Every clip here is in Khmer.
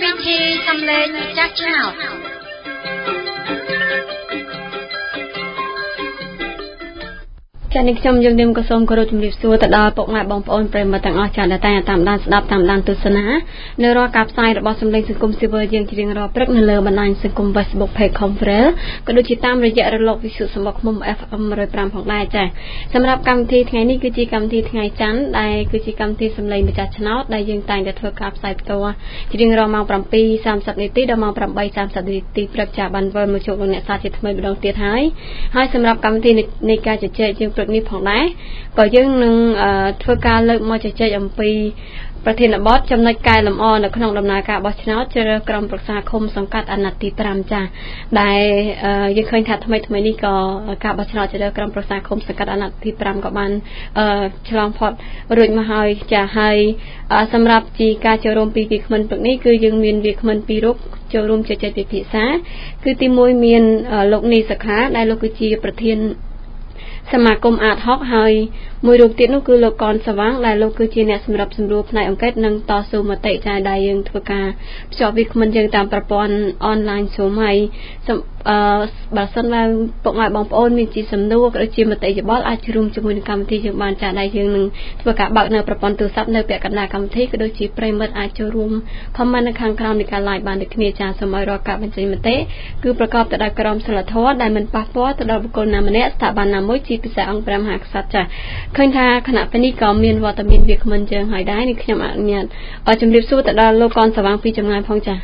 វិធីសំឡេងម្ចាស់ឆ្នោតចា៎នេះខ្ញុំយើងនាមក៏សូមគោរពជំរាបសួរទៅដល់ពុកម៉ែបងប្អូនប្រិយមិត្តទាំងអស់ចា៎ដែលតែតាមដានស្ដាប់តាមដានទស្សនានៅរាល់ការផ្សាយរបស់សម្លេងសង្គមស៊ីវិលយើងជារៀងរាល់ព្រឹកនៅលើបណ្ដាញសង្គម Facebook Page Conference ក៏ដូចជាតាមរយៈរលកវិទ្យុសម្បុកឃុំ FM 105ផងដែរចា៎សម្រាប់កម្មវិធីថ្ងៃនេះគឺជាកម្មវិធីថ្ងៃច័ន្ទដែលគឺជាកម្មវិធីសម្លេងម្ចាស់ឆ្នោតដែលយើងតែងតែធ្វើការផ្សាយផ្ទាល់ជារៀងរាល់ម៉ោង 7:30 នាទីដល់ម៉ោង 8:30 នាទីព្រឹកចា៎បានវិលមកជួបលោកអ្នកសាជាថ្មីម្ដងទៀតហើយសម្រាប់កម្មវិធីនៃការជជែកយើងព្រឹកនេះផងដែរក៏យើងនឹងធ្វើការលើកមកជជែកអំពីប្រធានបទចំណុចកែលម្អនៅក្នុងដំណើរការបោះឆ្នោតជ្រើសរើសក្រុមប្រឹក្សាឃុំសង្កាត់អាណត្តិទី 5 ចា៎ដែលយើងឃើញថាថ្មីនេះក៏ការបោះឆ្នោតជ្រើសរើសក្រុមប្រឹក្សាឃុំសង្កាត់អាណត្តិទី 5 ក៏បានឆ្លងផុតរួចមកហើយចា៎ហើយសម្រាប់ជាការចូលរួមពីវាគ្មិនព្រឹកនេះគឺយើងមានវាគ្មិនពីររូបចូលរួមជជែកពិភាក្សាគឺទី1មានលោកនីសខាដែលលោកគឺជាប្រធានសមាគមអាតហុកហើយមួយរូបទៀតនោះគឺលោកកនសវាងដែលលោកគឺជាអ្នកសម្របសម្រួលផ្នែកអង្គការនិងតស៊ូមតិចាដែលយើងធ្វើការភ្ជាប់វាគ្មិនយើងតាមប្រព័ន្ធអនឡាញស៊ូមហើយបើសិនបើពុកម៉ែបងប្អូនមានជាសំណួរក៏ដូចជាមតិយោបល់អាចរួមជាមួយនឹងកម្មវិធីយើងបានចាដែលយើងនឹងធ្វើការបើកនៅប្រព័ន្ធទូរស័ព្ទនៅពាក់កណ្ដាលកម្មវិធីក៏ដូចជាប្រិយមិត្តអាចចូលរួម comment នៅខាងក្រោមនៃការ live បានដូចគ្នាចាសូមឲ្យរាល់ការបញ្ចេញមតិគឺប្រកបទៅដោយក្រមសីលធម៌ដែលមិនប៉ះពាល់ទៅដល់បុគ្គលណាម្នាក់ស្ថាប័នណាមួយជាពិសេសអង្គព្រះមហាក្សត្រចាឃើញថាគណៈពេលនេះក៏មានវត្តមានវាគ្មិនយើងហើយដែរនេះខ្ញុំអនុញ្ញាតជំរាបសួរទៅដល់លោកកនសវាងពីចម្ងាយផងចា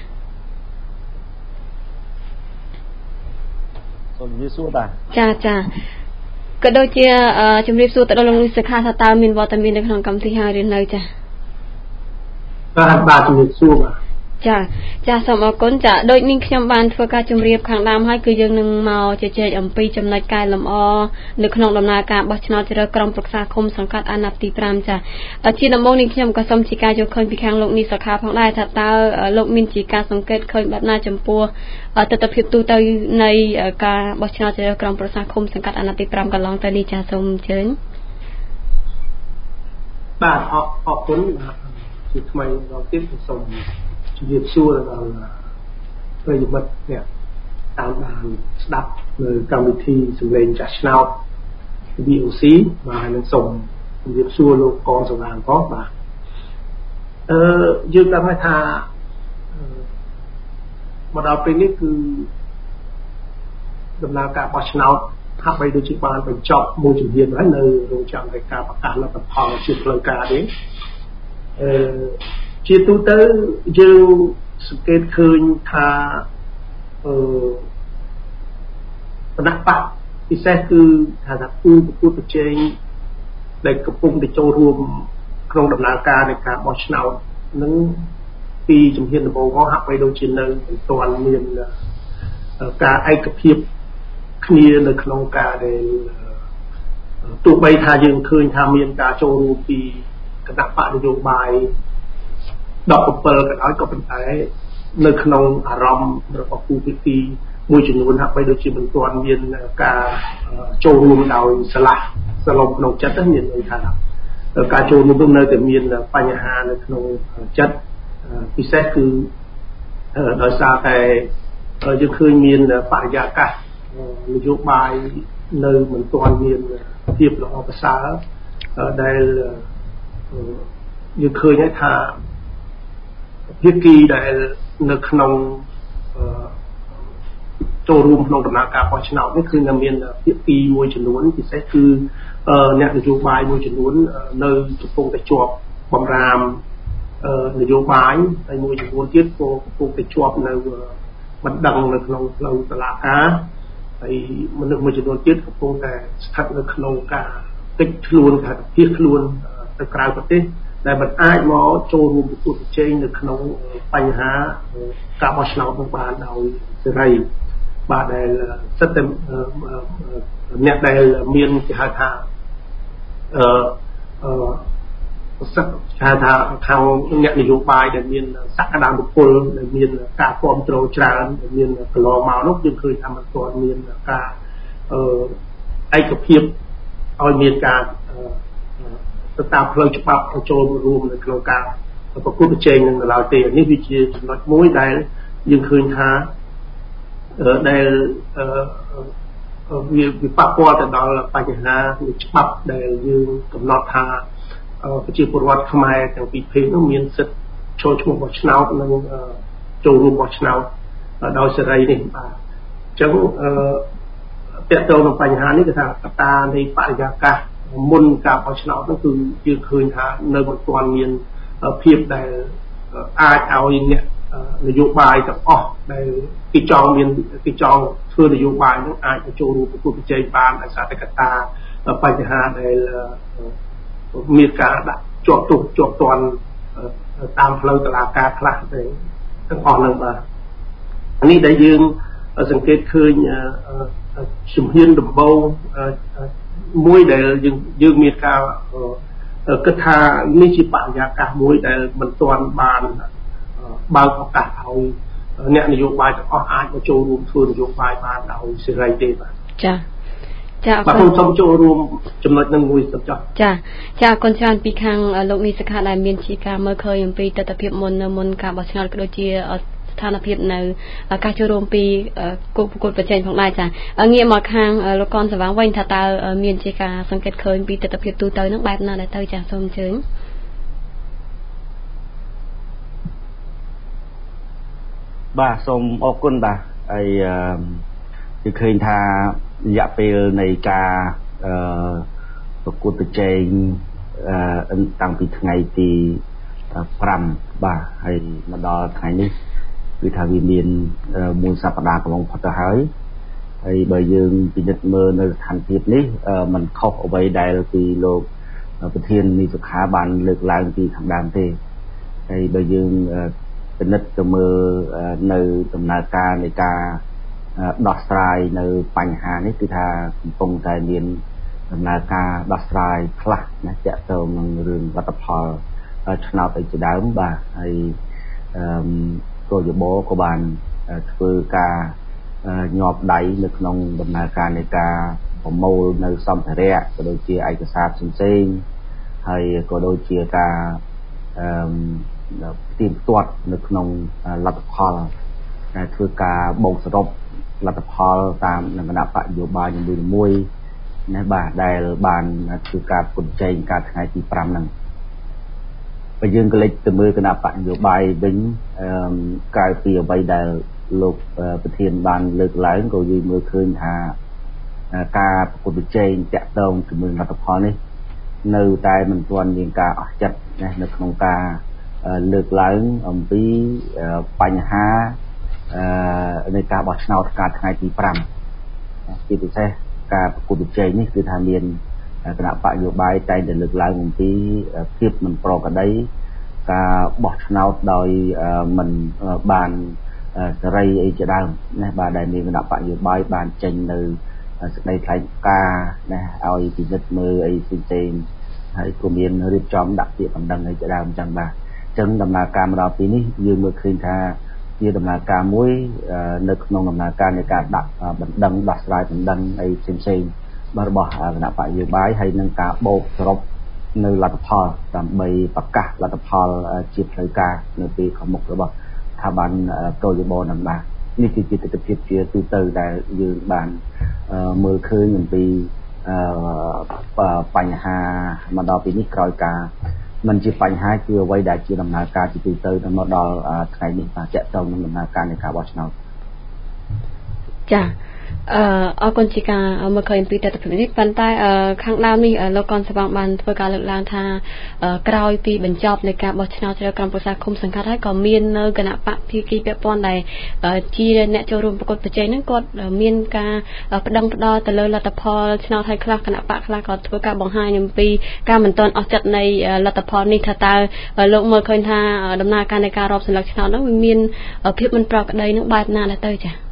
សូមជម្រាបសួរបាទចាក៏ដូចជាជំរាបសួរទៅដល់លោកនីសខាថាតើមានវត្តមាននៅក្នុងកម្មវិធីហើយឬនៅចាបាទជំរាបសួរបាទចាសូមអរគុណចាដូចនេះខ្ញុំបានធ្វើការជម្រាបខាងដើមហើយគឺយើងនឹងមកជជែកអំពីចំណុចកែលម្អនៅក្នុងដំណើរការបោះឆ្នោតជ្រើសក្រុមប្រឹក្សាឃុំសង្កាត់អាណត្តិទី 5 ចាជាដំបូងនេះខ្ញុំក៏សូមជាការយកឃើញពីខាងលោកនីសខាផងដែរថាតើលោកមានជាការសង្កេតឃើញបែបណាចំពោះទស្សនវិជ្ជាទូទៅនៃការបោះឆ្នោតជ្រើសរើសក្រុមប្រឹក្សាឃុំសង្កាត់អាណត្តិទី 5 កន្លងទៅនេះចាសូមអញ្ជើញបាទអរគុណជាថ្មីម្ដងទៀតសូមជំរាបសួរដល់ប្រិយមិត្តអ្នកតាមដានស្ដាប់នៅកម្មវិធីសម្លេងចាស់ឆ្នោត VOC បាទនឹងសូមជំរាបសួរលោកកនសវាងផងបាទយើងដឹងថាមកដល់ពេលនេះគឺដំណើរការបោះឆ្នោតហាក់បីដូចជាបានបញ្ចប់មួយជំហានហើយនៅរងចាំនៃការប្រកាសលទ្ធផលជាផ្លូវការនេះជាទូទៅយើងសង្កេតឃើញថាគណៈបកពិសេសគឺថាគូប្រកួតប្រជែងដែលកំពុងតែចូលរួមក្នុងដំណើរការនៃការបោះឆ្នោតនឹងពីជំហានដំបូងមកហាក់បីដូចជានៅមិនទាន់មានការឯកភាពគ្នានៅក្នុងការដែលទោះបីថាយើងឃើញថាមានការចូលរួមពីគណៈបកនយោបាយ17ក៏ដោយក៏ប៉ុន្តែនៅក្នុងអារម្មណ៍របស់គូភាគីមួយចំនួនហាក់បីដូចជាមិនទាន់មានការចូលរួមដោយឆ្លាស់សឡុំក្នុងចិត្តមានន័យថាការចូលរួមនោះនៅតែមានបញ្ហានៅក្នុងចិត្តពិសេសគឺដោយសារតែយើងឃើញមានបរិយាកាសនយោបាយនៅមិនទាន់មានភាពល្អប្រសើរដែលយើងឃើញថាភាគីដែលនៅក្នុងចូលរួមក្នុងដំណើរការបោះឆ្នោតនេះគឺមានភាគីមួយចំនួនពិសេសគឺអ្នកនយោបាយមួយចំនួននៅកំពុងតែជាប់បំរាមនយោបាយហើយមួយចំនួនទៀតក៏កំពុងតែជាប់នៅបណ្ដឹងនៅក្នុងផ្លូវតុលាការហើយមនុស្សមួយចំនួនទៀតកំពុងតែស្ថិតនៅក្នុងការតិចខ្លួនថាភៀសខ្លួនទៅក្រៅប្រទេសដែលមិនអាចមកចូលរួមប្រកួតប្រជែងនៅក្នុងបញ្ហាការបោះឆ្នោតនោះបានដោយសេរីបាទដែលសិតតែអ្នកដែលមានគេហៅថាសិទ្ធិថាខាងអ្នកនយោបាយដែលមានសក្តានុពលដែលមានការគ្រប់គ្រងច្រើនដែលមានកន្លងមកនោះយើងឃើញថាมันទាន់មានការឯកភាពឲ្យមានការទៅតាមផ្លូវច្បាប់ចូលរួមនៅក្នុងការប្រគល់ប្រជែងនឹងឡើយទេនេះវាជាចំណុចមួយដែលយើងឃើញថាដែលវាប៉ះពាល់ទៅដល់បញ្ហានៃច្បាប់ដែលយើងកំណត់ថាប្រជាពលរដ្ឋខ្មែរទាំងពីរភេទនោះមានសិទ្ធិចូលឈ្មោះបោះឆ្នោតនិងចូលរួមបោះឆ្នោតដោយសេរីនេះបាទអញ្ចឹងតើតើនឹងបញ្ហានេះគឺថាកត្តានៃបរិយាកាសមុនការបោះឆ្នោតនោះគឺយើងឃើញថានៅមិនទាន់មានភាពដែលអាចឲ្យអ្នកនយោបាយទាំងអស់ដែលគេចង់ធ្វើនយោបាយនឹងអាចទៅចូលរួមប្រគល់ប្រជែងបានដោយសារតែកត្តាបញ្ហាដែលមានការដាក់ជាប់ទោសជាប់ទណ្ឌតាមផ្លូវតុលាការខ្លះទាំងអស់នឹងបាទនេះដែលយើងសង្កេតឃើញជំហានដំបូងមួយដែលយើងមានការគិតថានេះជាបរិយាកាសមួយដែលមិនទាន់បានបើកឱកាសឲ្យអ្នកនយោបាយទាំងអស់អាចមកចូលរួមធ្វើនយោបាយបានដោយសេរីទេបាទចាបាទខ្ញុំសូមចូលរួមចំណុចនឹងមួយសិនចុះចាអរគុណច្រើនពីខាងលោកនីសខាដែលមានជាការមើលឃើញអំពីទស្សនវិជ្ជាមុនការបោះឆ្នោតក៏ដូចជាស្ថានភាពនៅការចូលរួមពីគូប្រកួតប្រជែងផងដែរចាងាកមកខាងលោកកនសវាងវិញថាតើមានជាការសង្កេតឃើញពីទស្សនវិជ្ជាទូទៅនឹងបែបណាដែរទៅចាសូមអញ្ជើញបាទសូមអរគុណបាទហើយគឺឃើញថារយៈពេលនៃការប្រកួតប្រជែងតាំងពីថ្ងៃទី5បាទហើយមកដល់ថ្ងៃនេះគឺថាវាមានមួយសប្តាហ៍កន្លងផុតទៅហើយបើយើងពិនិត្យមើលនៅស្ថានភាពនេះมันខុសអ្វីដែលពីលោកប្រធាននីសុខាបានលើកឡើងពីខាងដើមទេហើយបើយើងពិនិត្យទៅមើលនៅដំណើរការនៃការដោះស្រាយនៅបញ្ហានេះគឺថាកំពុងតែមានដំណើរការដោះស្រាយខ្លះណាទាក់ទងនឹងរឿងលទ្ធផលឆ្នោតឯជាដើមបាទហើយគោលយោបល់ក៏បានធ្វើការញាប់ដៃនៅក្នុងដំណើរការនៃការប្រមូលនៅសម្ភារៈក៏ដូចជាឯកសារផ្សេងៗហើយក៏ដូចជាការទៀងទាត់នៅក្នុងលទ្ធផលដែលធ្វើការបូកសរុបលទ្ធផលតាមគណៈបកនយោបាយនីមួយៗណាបាទដែលបានធ្វើការប្រជែងការថ្ងៃទី5ហ្នឹងបើយើងក៏លេចទៅមើលគណៈបកនយោបាយវិញក្រៅពីអ្វីដែលលោកប្រធានបានលើកឡើងក៏យើងមើលឃើញថាការប្រកួតប្រជែងតាក់ទងជាមួយលទ្ធផលនេះនៅតែមិនទាន់មានការអស់ចិត្តណានៅក្នុងការលើកឡើងអំពីបញ្ហានៃការបោះឆ្នោតការថ្ងៃទី5ជាពិសេសការប្រកួតប្រជែងនេះគឺថាមានគណៈបកនយោបាយតែងតែលើកឡើងអំពីភាពមិនប្រក្រតីការបោះឆ្នោតដោយមិនបានសេរីអីជាដើមណាបាទដែលមានគណៈបកនយោបាយបានចេញនៅសេចក្តីថ្លែងការណ៍ណាឲ្យពិនិត្យមើលអីផ្សេងៗហើយក៏មានរៀបចំដាក់ពាក្យបណ្ដឹងអីជាដើមអញ្ចឹងបាទអញ្ចឹងដំណើរការមកដល់ពេលនេះយើងមើលឃើញថាជាដំណើរការមួយនៅក្នុងដំណើរការនៃការដាក់បណ្ដឹងដោះស្រាយបណ្ដឹងអីផ្សេងៗរបស់គណៈបកនយោបាយហើយនឹងការបូកសរុបនៅលទ្ធផលដើម្បីប្រកាសលទ្ធផលជាផ្លូវការនៅពេលខាងមុខរបស់ស្ថាប័នគោលយោបល់នឹងបាទនេះគឺជាទស្សនវិជ្ជាទូទៅដែលយើងបានមើលឃើញអំពីបញ្ហាមកដល់ពេលនេះក្រោយការមិនជាបញ្ហាគឺអ្វីដែលជាដំណើរការជាទូទៅមកដល់ថ្ងៃនេះបាទចាក់តងនឹងដំណើរការនៃការបោះឆ្នោតចាអរគុណជាការមើលឃើញពីទស្សនវិជ្ជានេះប៉ុន្តែខាងដើមនេះលោកកនស្វាងបានធ្វើការលើកឡើងថាក្រោយពីបញ្ចប់នៃការបោះឆ្នោតជ្រើសរើសក្រុមប្រឹក្សាឃុំសង្កាត់ហើយក៏មាននៅគណៈបកភាគីពាក់ព័ន្ធដែលជាអ្នកចូលរួមប្រកួតប្រជែងហ្នឹងគាត់មានការបដិងផ្ដល់ទៅលើលទ្ធផលឆ្នោតហើយខ្លះគណៈបកខ្លះក៏ធ្វើការបង្ហាញអំពីការមិនទាន់អស់ចិត្តនៃលទ្ធផលនេះថាតើលោកមើលឃើញថាដំណើរការនៃការរាប់សន្លឹកឆ្នោតហ្នឹងវាមានភាពមិនប្រក្រតីនឹងបែបណាដែរទៅចា៎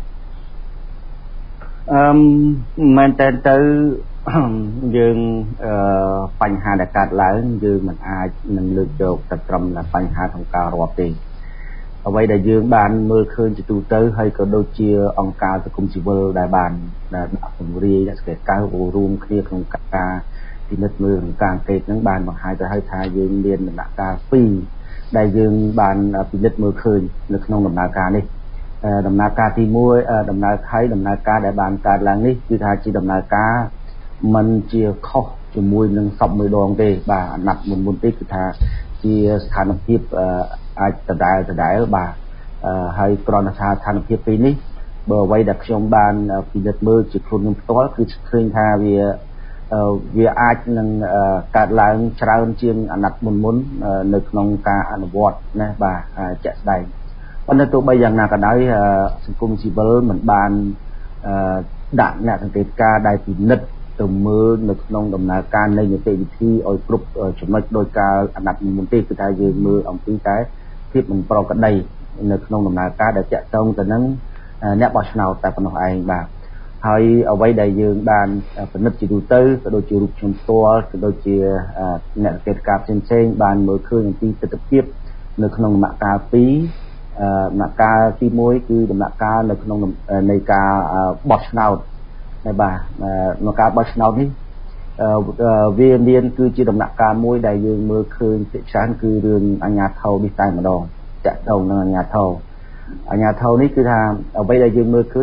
មែនតើទៅយើងបញ្ហាដែលកើតឡើងយើងមិនអាចនឹងលើកយកទៅត្រឹមតែបញ្ហាក្នុងការរាប់ទេអ្វីដែលយើងបានមើលឃើញជាទូទៅហើយក៏ដូចជាអង្គការសង្គមស៊ីវិលដែលបានដាក់ពង្រាយអ្នកស្កេតកៅរួមគ្នាក្នុងការពិនិត្យមើលក្នុងការអង្កេតហ្នឹងបានបង្ហាញទៅឲ្យថាយើងមានដំណាក់កាល2 ដែលយើងបានពិនិត្យមើលឃើញនៅក្នុងដំណើរការនេះដំណើរការទី1ដំណើរការដែលបានកើតឡើងនេះគឺថាជាដំណើរការមិនជាខុសជាមួយនឹងសពមួយដងទេបាទអាណត្តិមុនទេគឺថាជាស្ថានភាពអាចដដែលបាទហើយគ្រាន់តែថាស្ថានភាពពេលនេះបើអ្វីដែលខ្ញុំបានពិនិត្យមើលជាខ្លួនខ្ញុំផ្ទាល់គឺឃើញថាវាអាចនឹងកើតឡើងច្រើនជាងអាណត្តិមុននៅក្នុងការអនុវត្តណាបាទជាក់ស្ដែងប៉ុន្តែទោះបីយ៉ាងណាក៏ដោយសង្គមស៊ីវិលមិនបានដាក់អ្នកសង្កេតការណ៍ដែលពិនិត្យទៅមើលនៅក្នុងដំណើរការនៃនីតិវិធីឲ្យគ្រប់ចំណុចដោយការអាណត្តិមុនទេគឺថាយើងមើលអំពីតែភាពមិនប្រក្រតីនៅក្នុងដំណើរការដែលតាក់ទងទៅនឹងអ្នកបោះឆ្នោតតែប៉ុណ្ណោះឯងបាទហើយអ្វីដែលយើងបានពិនិត្យជាទូទៅក៏ដូចជារូបខ្ញុំផ្ទាល់ក៏ដូចជាអ្នកសង្កេតការណ៍ផ្សេងៗបានមើលឃើញអំពីទស្សនវិជ្ជានៅក្នុងដំណាក់កាល2ដំណាក់កាលទី1គឺដំណាក់កាលនៅក្នុងនៃការបោះឆ្នោតហើយបាទក្នុងការបោះឆ្នោតនេះវាមានគឺជាដំណាក់កាលមួយដែលយើងមើលឃើញភាគច្រើនគឺរឿងអាជ្ញាធរនេះតែម្ដងតាក់ទងនឹងអាជ្ញាធរនេះគឺថាអ្វីដែលយើងមើលឃើញ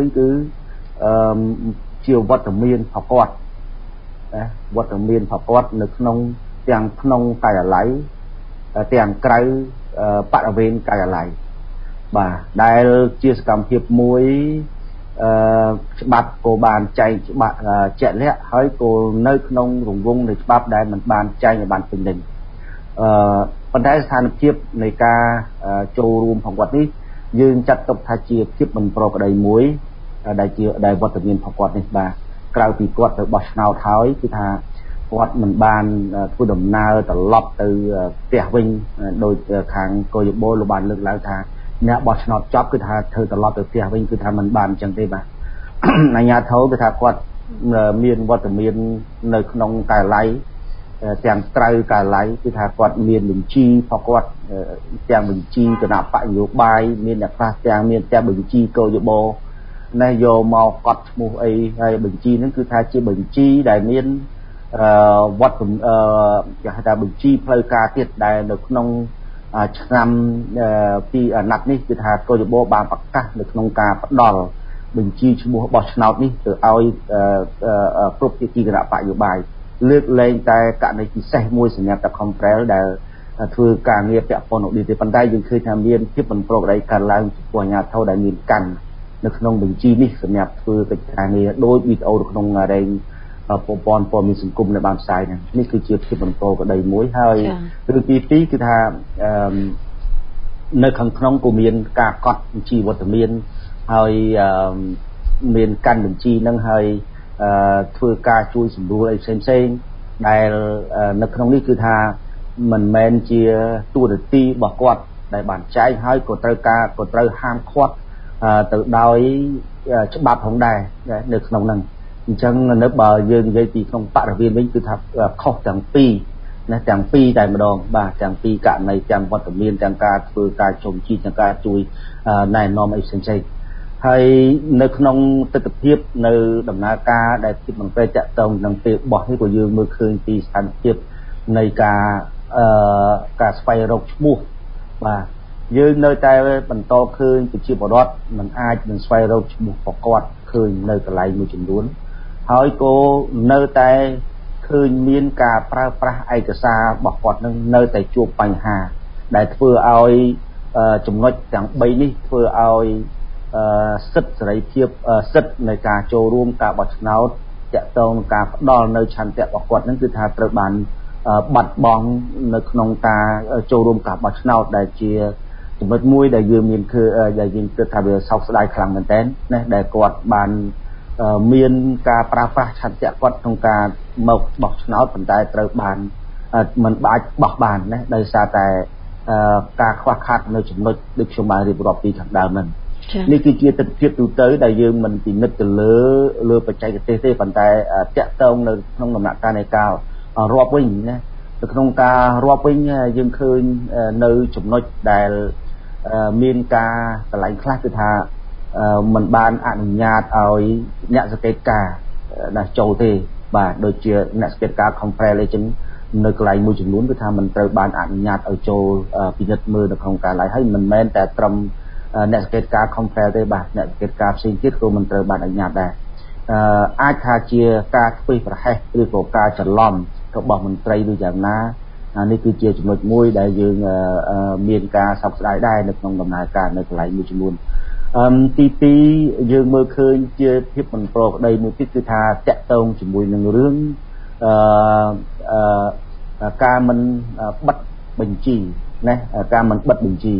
គឺជាវត្តមានប្រកបណាវត្តមានប្រកបនៅក្នុងទាំងក្នុងការិយាល័យទាំងក្រៅបរិវេណការិយាល័យបាទដែលជាសកម្មភាពមួយច្បាប់ក៏បានចែងច្បាប់ជាក់លាក់ហើយក៏នៅក្នុងរង្វង់នៃច្បាប់ដែលមិនបានចែងឲ្យបានពេញលេញប៉ុន្តែស្ថានភាពនៃការចូលរួមของគាត់នេះយើងចាត់ទុកថាជាភាពមិនប្រក្រតីមួយដែលវត្តមានរបស់គាត់នេះបាទក្រៅពីគាត់ទៅបោះឆ្នោតហើយគឺថាគាត់មិនបានធ្វើដំណើរត្រឡប់ទៅផ្ទះវិញដោយខាងកយបលោកបានលើកឡើងថាអ្នកបោះឆ្នោតចប់គឺថាធ្វើត្រឡប់ទៅផ្ទះវិញគឺថាមិនបានអញ្ចឹងទេបាទអាជ្ញាធរគឺថាគាត់មានវត្តមាននៅក្នុងការិយាល័យទាំងក្រៅការិយាល័យគឺថាគាត់មានបញ្ជីរបស់គាត់ទាំងបញ្ជីគណៈបកនយោបាយមានអ្នកខ្លះទាំងមានទាំងបញ្ជីកយបណែយកមកកត់ឈ្មោះអីហើយបញ្ជីហ្នឹងគឺថាជាបញ្ជីដែលមានវត្តគេហៅថាបញ្ជីផ្លូវការទៀតដែលនៅក្នុងឆ្នាំពីអាណត្តិនេះគឺថាកយបបានប្រកាសនៅក្នុងការផ្ដល់បញ្ជីឈ្មោះបោះឆ្នោតនេះទៅឲ្យគ្រប់ភាគីគណៈបកនយោបាយលើកលែងតែករណីពិសេសមួយសម្រាប់តែ Comprel ដែលធ្វើការងារពាក់ព័ន្ធនឹងនេះទេប៉ុន្តែយើងឃើញថាមានភាពមិនប្រក្រតីកើតឡើងចំពោះអាជ្ញាធរដែលមានកាន់នៅក្នុងបញ្ជីនេះសម្រាប់ធ្វើកិច្ចការងារដោយវីដេអូនៅក្នុងរែងប្រព័ន្ធព័ត៌មានសង្គមដែលបានផ្សាយនេះគឺជាភាពមិនប្រក្រតីមួយហើយរឿងទី2គឺថានៅខាងក្នុងក៏មានការកត់បញ្ជីវត្តមានហើយមានកាន់បញ្ជីនឹងហើយធ្វើការជួយសម្រួលអីផ្សេងៗដែលនៅក្នុងនេះគឺថាមិនមែនជាទូរទីរបស់គាត់ដែលបានចែកហើយក៏ត្រូវហាមឃាត់ទៅដោយច្បាប់ផងដែរនៅក្នុងហ្នឹងអញ្ចឹងនៅបើយើងនិយាយពីក្នុងបរិវេណវិញគឺថាខុសទាំងពីរណាទាំងពីរតែម្ដងបាទទាំងពីរករណីទាំងវត្តមានទាំងការធ្វើការជុំជីទាំងការជួយណែនាំអីផ្សេងៗហើយនៅក្នុងទស្សនវិជ្ជានៅដំណើរការដែលគិតបង្វែរតាក់ទងនឹងពេលបោះនេះក៏យើងមើលឃើញពីស្ថានភាពនៃការស្វែងរកឈ្មោះបាទយើងនៅតែបន្តឃើញប្រជាពលរដ្ឋមិនអាចនឹងស្វែងរកឈ្មោះប្រកបឃើញនៅកន្លែងមួយចំនួនហើយក៏នៅតែឃើញមានការប្រើប្រាស់ឯកសាររបស់គាត់នឹងនៅតែជួបបញ្ហាដែលធ្វើឲ្យចំណុចទាំង3នេះធ្វើឲ្យសិទ្ធិសេរីភាពសិទ្ធិនៃការចូលរួមការបោះឆ្នោតតាក់ទងនឹងការផ្ដល់នៅឆន្ទៈរបស់គាត់នឹងគឺថាត្រូវបានបាត់បង់នៅក្នុងការចូលរួមការបោះឆ្នោតដែលជាចំណុចមួយដែលយើងមានដែលយើងគិតថាវាសោកស្ដាយខ្លាំងមែនទែនណាដែលគាត់បានមានការប្រើប្រាស់ឆន្ទៈគាត់ក្នុងការមកបោះឆ្នោតប៉ុន្តែត្រូវបានមិនអាចបោះបានណាដោយសារតែការខ្វះខាតនៅចំណុចដូចខ្ញុំបានរៀបរាប់ពីខាងដើមហ្នឹងនេះគឺជាទស្សនវិជ្ជាទូទៅដែលយើងមិនពិនិត្យទៅលើបច្ចេកទេសទេប៉ុន្តែតាក់ទងនៅក្នុងដំណាក់កាលនៃការរាប់វិញណានៅក្នុងការរាប់វិញយើងឃើញនៅចំណុចដែលមានការកន្លែងខ្លះគឺថាមិនបានអនុញ្ញាតឲ្យអ្នកសង្កេតការណ៍ចូលទេបាទដូចជាអ្នកសង្កេតការ Comprel អីចឹងនៅកន្លែងមួយចំនួនគឺថាมันត្រូវបានអនុញ្ញាតឲ្យចូលពិនិត្យមើលនៅក្នុងការ live ហើយមិនមែនតែត្រឹមអ្នកសង្កេតការ compare ទេបាទអ្នកសង្កេតការផ្សេងទៀតក៏មិនត្រូវបានអនុញ្ញាតដែរអាចថាជាការធ្វើប្រហែសឬក៏ការច្រឡំរបស់មន្ត្រីឬយ៉ាងណានេះគឺជាចំណុចមួយដែលយើងមានការសោកស្ដាយដែរនៅក្នុងដំណើរការនៅកន្លែងមួយចំនួនទី2យើងមើលឃើញជាភាពមិនប្រក្រតីមួយទៀតគឺថាតាក់ទងជាមួយនឹងរឿងការមិនបិទបញ្ជីណាការមិនបិទបញ្ជី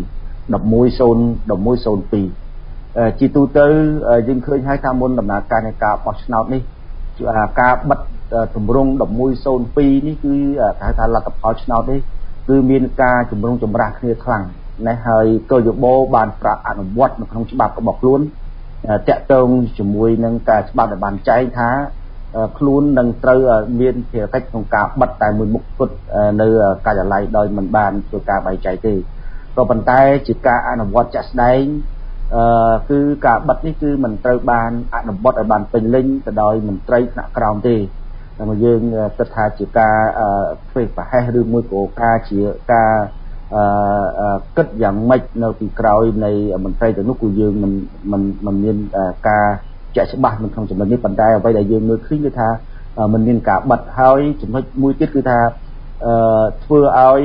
1102ជាទូទៅយើងឃើញហើយថាមុនដំណើរការនៃការបោះឆ្នោតនេះការបិទទម្រង់1102នេះគឺគេហៅថាលទ្ធផលឆ្នោតនេះគឺមានការជំរុញចម្រាស់គ្នាខ្លាំងណាស់ហើយកយបបានប្រាក់អនុវត្តនៅក្នុងច្បាប់របស់ខ្លួនតាក់ទងជាមួយនឹងការច្បាប់ដែលបានចែងថាខ្លួននឹងត្រូវមានភារកិច្ចក្នុងការបិទតែមួយមុខគត់នៅការិយាល័យដោយមិនបានធ្វើការបែងចែកទេក៏ប៉ុន្តែជាការអនុវត្តជាក់ស្ដែងគឺការបិទនេះគឺមិនត្រូវបានអនុវត្តឲ្យបានពេញលេញទៅដោយមន្ត្រីថ្នាក់ក្រោមទេតែយើងគិតថាជាការធ្វើប្រហែសឬមួយក៏ការជាការគិតយ៉ាងម៉េចនៅពីក្រោយនៃមន្ត្រីទាំងនោះគឺយើងមិនមានការជាក់ច្បាស់នៅក្នុងចំណុចនេះប៉ុន្តែអ្វីដែលយើងមើលឃើញគឺថាมันមានការបិទហើយចំណុចមួយទៀតគឺថាធ្វើឲ្យ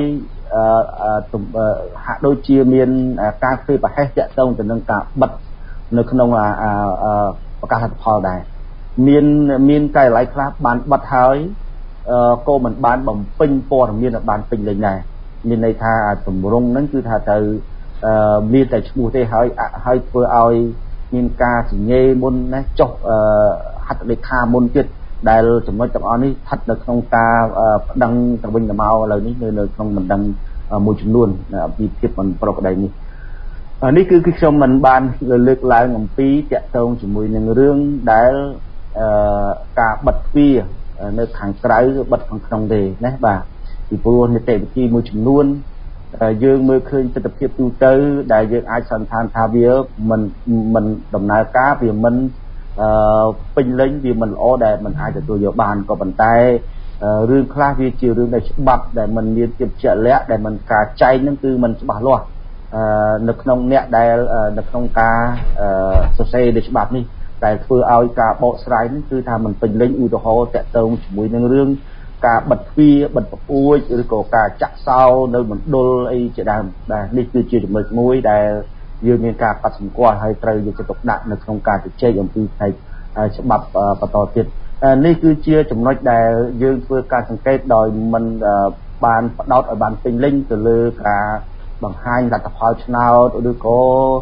ហាក់ដូចជាមានការធ្វើប្រហែសតាក់ទងទៅនឹងការបិទនៅក្នុងប្រកាសលទ្ធផលដែរមានការិយាល័យខ្លះបានបិទហើយក៏មិនបានបំពេញព័ត៌មានឲ្យបានពេញលេញដែរមានន័យថាទម្រង់ហ្នឹងគឺថាទៅមានតែឈ្មោះទេហើយធ្វើឲ្យមានការសញ្ញេមុនណាចុះហត្ថលេខាមុនទៀតដែលចំណុចទាំងអស់នេះស្ថិតនៅក្នុងការប្តឹងទៅវិញទៅមកឥឡូវនេះនៅក្នុងបណ្ដឹងមួយចំនួនអំពីភាពមិនប្រក្រតីនេះគឺខ្ញុំមិនបានលើកឡើងអំពីតាក់ទងជាមួយនឹងរឿងដែលការបិទទ្វារនៅខាងក្រៅបិទខាងក្នុងទេណាបាទពីព្រោះនីតិវិធីមួយចំនួនយើងមើលឃើញទស្សនវិជ្ជាទូទៅដែលយើងអាចសន្និដ្ឋានថាវាមិនដំណើរការវាមិនពេញលេញវាមិនល្អដែលมันអាចទទួលយកបានក៏ប៉ុន្តែរឿងខ្លះវាជារឿងដែលច្បាប់ដែលมันមានភាពជាក់លាក់ដែលมันការចែងហ្នឹងគឺมันច្បាស់លាស់នៅក្នុងអ្នកដែលនៅក្នុងការសរសេរនៃច្បាប់នេះតែធ្វើឲ្យការបកស្រាយនេះគឺថាมันពេញលេញឧទាហរណ៍តាក់ទងជាមួយនឹងរឿងការបិទទ្វារបិទពពួយឬក៏ការចាក់សោនៅមណ្ឌលអីជាដើមបាទនេះគឺជាចំណុចមួយដែលយើងមានការកត់សម្គាល់ហើយត្រូវយកចិត្តទុកដាក់នៅក្នុងការជជែកអំពីផ្នែកច្បាប់បន្តទៀតនេះគឺជាចំណុចដែលយើងធ្វើការសង្កេតដោយមិនបានផ្ដោតឲ្យបានពេញលេញទៅលើការបង្ហាញលទ្ធផលឆ្នោតឬក៏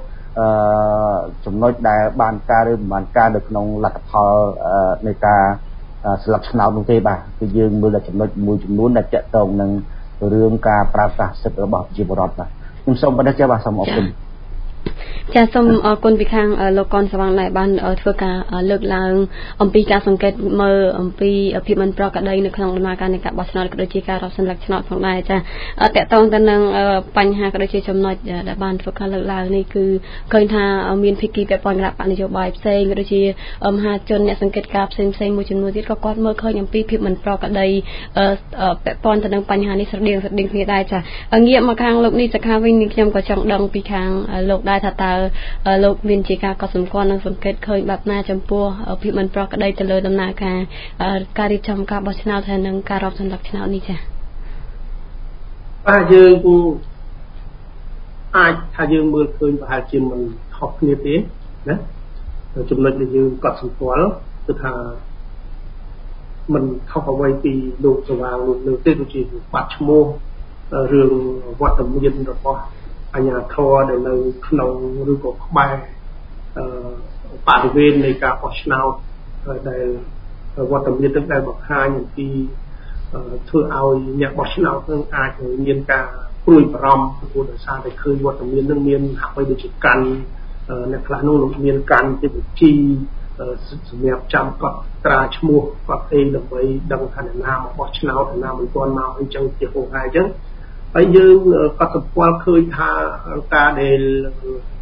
ចំណុចដែលបានការឬមិនបានការនៅក្នុងលទ្ធផលនៃការស្លឹកឆ្នោតនោះទេបាទគឺយើងមើលតែចំណុចមួយចំនួនដែលតាក់ទងនឹងរឿងការប្រើប្រាស់សិទ្ធិរបស់ប្រជាពលរដ្ឋបាទខ្ញុំសូមបណ្ឌិតចា៎បាទសូមអរគុណចាសូមអរគុណពីខាងលោកកនស្វាងដែរបានធ្វើការលើកឡើងអំពីការសង្កេតមើលអំពីភាពមិនប្រក្រតីនៅក្នុងដំណើរការនៃការបោះឆ្នោតក៏ដូចជាការរាប់សន្លឹកឆ្នោតផងដែរចាតកតងទៅនឹងបញ្ហាក៏ដូចជាចំណុចដែលបានធ្វើការលើកឡើងនេះគឺឃើញថាមានភាគីពាក់ព័ន្ធគណៈបកនយោបាយផ្សេងក៏ដូចជាមហាជនអ្នកសង្កេតការផ្សេងមួយចំនួនទៀតក៏គាត់មើលឃើញអំពីភាពមិនប្រក្រតីពាក់ព័ន្ធទៅនឹងបញ្ហានេះស្រដៀងគ្នាដែរចាងាកមកខាងលោកនេះសខាវិញខ្ញុំក៏ចង់ដឹងពីខាងលោកដែរថាតើលោកមានជាការកត់សម្គាល់និងសង្កេតឃើញបែបណាចំពោះភាពមិនប្រក្រតីទៅលើដំណើរការរៀបចំការបោះឆ្នោតហើយនិងការរាប់សន្លឹកឆ្នោតនេះចា៎បាទយើងអាចថាយើងមើលឃើញប្រហែលជាមិនខុសគ្នាទេណាចំណុចដែលយើងកត់សម្គាល់គឺថាមិនខុសអ្វីពីលោកស្វាងលោកលើទេដូចជាបាត់ឈ្មោះរឿងវត្តមានរបស់អញ្ញាធរដែលនៅក្នុងឬក៏ក្បែរបរិវេណនៃការបោះឆ្នោតដែលវត្តមានទាំងដែលបង្ហាញអំពីធ្វើឲ្យអ្នកបោះឆ្នោតនឹងអាចមានការព្រួយបារម្ភព្រោះដោយសារតែឃើញវត្តមាននឹងមានហាក់បីដូចជាកាន់អ្នកខ្លះនោះមានកាន់ទីវិធីសម្រាប់ចាំកត់ត្រាឈ្មោះគាត់អីដើម្បីដឹងថាអ្នកណាមកបោះឆ្នោតអ្នកណាមិនទាន់មកអីចឹងជាហោហាអញ្ចឹងហើយយើងក៏សម្គាល់ឃើញថាការដែល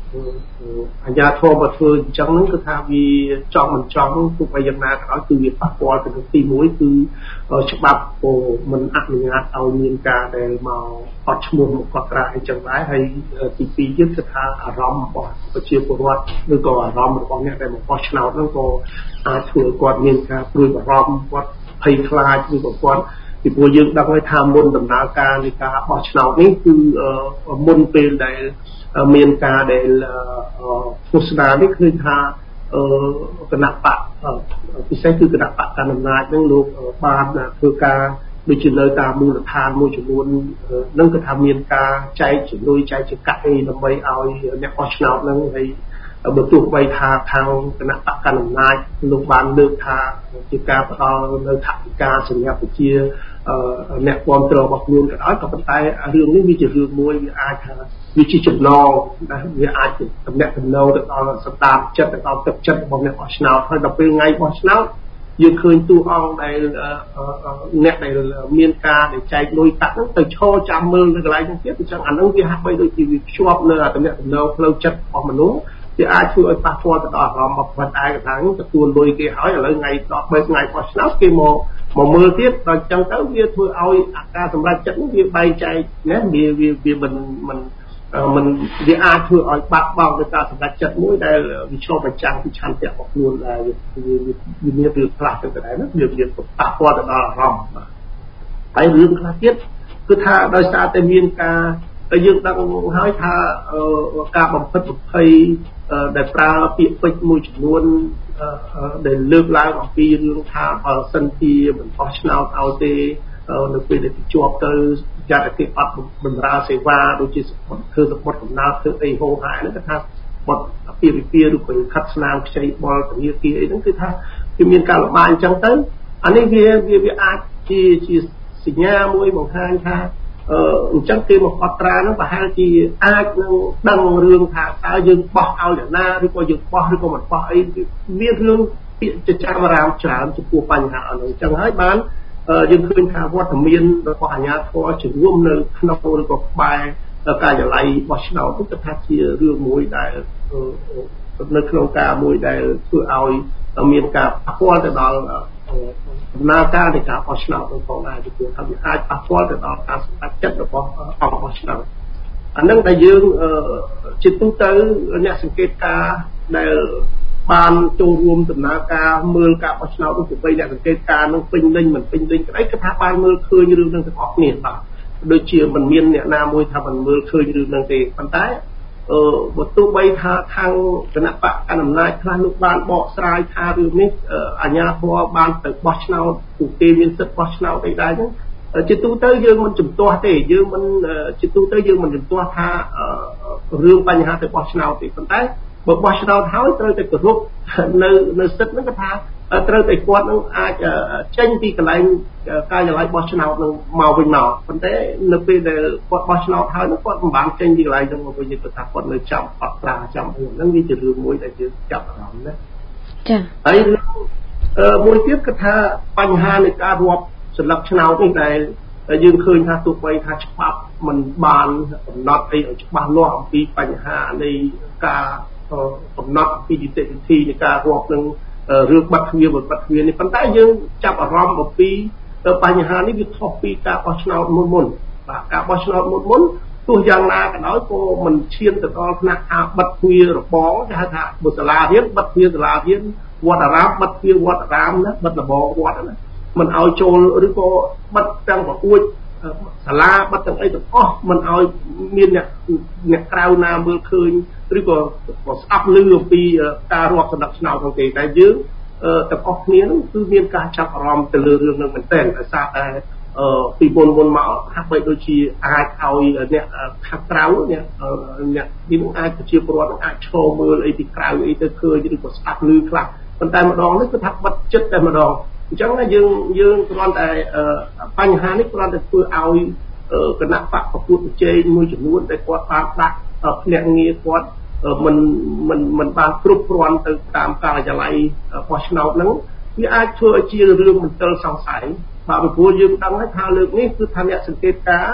អាជ្ញាធរមកធ្វើអញ្ចឹងហ្នឹងគឺថាវាចង់មិនចង់ទោះបីយ៉ាងណាក៏ដោយគឺវាប៉ះពាល់ទៅនឹងទី1គឺច្បាប់មិនអនុញ្ញាតឲ្យមានការដែលមកអត់ឈ្មោះមកកត់ត្រាអីចឹងដែរហើយទី2ទៀតគឺថាអារម្មណ៍របស់ប្រជាពលរដ្ឋឬក៏អារម្មណ៍របស់អ្នកដែលមកបោះឆ្នោតហ្នឹងក៏អាចធ្វើឲ្យគាត់មានការព្រួយបារម្ភគាត់ភ័យខ្លាចឬក៏គាត់ពីព្រោះយើងដឹងហើយថាមុនដំណើរការនៃការបោះឆ្នោតនេះគឺមុនពេលដែលមានការដែលឃោសនានេះឃើញថាគណៈបកពិសេសគឺគណៈបកកណ្ដាលអំណាចនឹងលោកបានធ្វើការដូចជានៅតាមមូលដ្ឋានមួយចំនួននឹងគឺថាមានការចែកជំនួយចែកចកាក់អីដើម្បីឲ្យអ្នកបោះឆ្នោតនឹងហើយបើទោះបីថាខាងគណៈបកកណ្ដាលអំណាចលោកបានលើកថាជាការផ្ដល់នៅថវិកាសម្រាប់ប្រជាអ្នកគាំទ្ររបស់ខ្លួនក៏ដោយក៏ប៉ុន្តែរឿងនេះវាជារឿងមួយវាអាចថាវាជាចំណងដែលវាអាចតំណាក់តំណងទៅដល់សម្ដាប់ចិត្តទៅដល់ទឹកចិត្តរបស់អ្នកបោះឆ្នោតហើយដល់ពេលថ្ងៃបោះឆ្នោតយើងឃើញតួអង្គដែលអ្នកដែលមានការដែលចែកលុយកាក់ហ្នឹងទៅឈរចាំមើលនៅកន្លែងហ្នឹងទៀតអញ្ចឹងអាហ្នឹងវាហាក់បីដូចជាវាភ្ជាប់នៅតំណាក់តំណងផ្លូវចិត្តរបស់មនុស្សវាអាចធ្វើឲ្យប៉ះពាល់ទៅដល់អារម្មណ៍របស់គាត់ឯងថាទទួលលុយគេហើយឥឡូវថ្ងៃដល់ពេលថ្ងៃបោះឆ្នោតគេមកមើលទៀតដល់អញ្ចឹងទៅវាធ្វើឲ្យការសម្រេចចិត្តនេះវាបែងចែកណាវាមិនវាអាចធ្វើឲ្យបាត់បង់ទៅការសម្រេចចិត្តមួយដែលវាឆ្លុះបញ្ចាំងពីឆន្ទៈរបស់ខ្លួនដែលវាមានរឿងខ្លះទៅដែរណាវាប៉ះពាល់ទៅដល់អារម្មណ៍បាទហើយរឿងខ្លះទៀតគឺថាដោយសារតែមានការយើងដឹងហើយថាការបំផិតបំភ័យដែលប្រើពាក្យពេចន៍មួយចំនួនដែលលើកឡើងអំពីរឿងថាបើសិនជាមិនបោះឆ្នោតឲ្យទេនៅពេលដែលជាប់ទៅចាត់ឲ្យគេអត់បម្រើសេវាដូចជាធ្វើសមុទ្រកំណើតធ្វើអីហោហាហ្នឹងគេថាបត់អាពាហ៍ពិពាហ៍ឬក៏ខិតស្នាមខ្ចីបុលពលាគាអីហ្នឹងគឺថាវាមានការលំបាកអញ្ចឹងទៅអានេះវាអាចជាសញ្ញាមួយបង្ហាញថាអញ្ចឹងគេមកកត់ត្រាហ្នឹងប្រហែលជាអាចនឹងដឹងរឿងថាតើយើងបោះឲ្យអ្នកណាឬក៏យើងបោះឬក៏មិនបោះអីមានរឿងពាក្យចចាមអារាមច្រើនចំពោះបញ្ហាហ្នឹងអញ្ចឹងហើយបានយើងឃើញថាវត្តមានរបស់អាជ្ញាធរជារួមនៅក្នុងឬក៏ក្បែរការិយាល័យបោះឆ្នោតគឺថាជារឿងមួយដែលនៅក្នុងការមួយដែលធ្វើឲ្យមានការប៉ះពាល់ទៅដល់ដំណើរការនៃការបោះឆ្នោតនឹងផងដែរពីព្រោះថាវាអាចប៉ះពាល់ទៅដល់ការសម្រេចចិត្តរបស់អង្គបោះឆ្នោតអានឹងដែលយើងជាទូទៅអ្នកសង្កេតការដែលបានចូលរួមដំណើរការមើលការបោះឆ្នោតទៅបីអ្នកសង្កេតការនឹងពេញលេញមិនពេញលេញក្តីគឺថាបានមើលឃើញរឿងនឹងទាំងអស់គ្នាបាទដូចជាមិនមានអ្នកណាមួយថាមិនមើលឃើញរឿងនឹងទេប៉ុន្តែបើទោះបីថាខាងគណៈបកកណ្ដាលអំណាចខ្លះលោកបានបកស្រាយថារឿងនេះអាជ្ញាធរបានទៅបោះឆ្នោតពួកគេមានសិទ្ធិបោះឆ្នោតអីដែរហ្នឹងជាទូទៅយើងមិនជំទាស់ទេយើងមិនជាទូទៅយើងមិនជំទាស់ថារឿងបញ្ហាទៅបោះឆ្នោតទេប៉ុន្តែបើបោះឆ្នោតហើយត្រូវតែគោរពនៅសិទ្ធិហ្នឹងគេថាត្រូវតែគាត់នឹងអាចចេញពីកន្លែងការិយាល័យបោះឆ្នោតនឹងមកវិញមកប៉ុន្តែនៅពេលដែលគាត់បោះឆ្នោតហើយនឹងគាត់មិនបានចេញពីកន្លែងហ្នឹងមកវិញទេគាត់ថាគាត់នៅចាំអត់ប្រាចាំហ្នឹងវាជារឿងមួយដែលយើងចាប់អារម្មណ៍ណាចា៎ហើយមួយទៀតគឺថាបញ្ហានៃការរាប់សន្លឹកឆ្នោតនេះដែលយើងឃើញថាទោះបីថាច្បាប់មិនបានកំណត់អីឲ្យច្បាស់លាស់អំពីបញ្ហានៃការកំណត់ពីនីតិវិធីនៃការរាប់នឹងរឿងបាត់ទ្វារនេះប៉ុន្តែយើងចាប់អារម្មណ៍អំពីបញ្ហានេះវាខុសពីការបោះឆ្នោតមុនបាទការបោះឆ្នោតមុនទោះយ៉ាងណាក៏ដោយក៏មិនឈានទៅដល់ថ្នាក់ការបិទទ្វាររបងគេហៅថាបុសាលារៀនបិទទ្វារសាលារៀនវត្តអារាមបិទទ្វារវត្តអារាមណាបិទរបងវត្តណាមិនឲ្យចូលឬក៏បិទទាំងប្រអួចសាលាបិទទាំងអីទាំងអស់មិនឲ្យមានអ្នកក្រៅណាមើលឃើញឬក៏ស្ដាប់ឮអំពីការរាប់សន្លឹកឆ្នោតហ្នឹងទេតែយើងទាំងអស់គ្នាហ្នឹងគឺមានការចាប់អារម្មណ៍ទៅលើរឿងហ្នឹងមែនទែនដោយសារតែពីមុនមកហាក់បីដូចជាអាចឲ្យអ្នកខាងក្រៅអ្នកនេះអាចប្រជាពលរដ្ឋអាចឈរមើលអីពីក្រៅអីទៅឃើញឬក៏ស្ដាប់ឮខ្លះប៉ុន្តែម្ដងនេះគឺថាបិទចិត្តតែម្ដងអញ្ចឹងយើងគ្រាន់តែបញ្ហានេះគ្រាន់តែធ្វើឲ្យគណៈបកប្រកួតប្រជែងមួយចំនួនដែលគាត់បានដាក់ភ្នាក់ងារគាត់មិនបានគ្រប់គ្រាន់ទៅតាមការិយាល័យបោះឆ្នោតហ្នឹងវាអាចធ្វើឲ្យជារឿងមន្ទិលសង្ស័យបាទពីព្រោះយើងដឹងហើយថាលើកនេះគឺថាអ្នកសង្កេតការ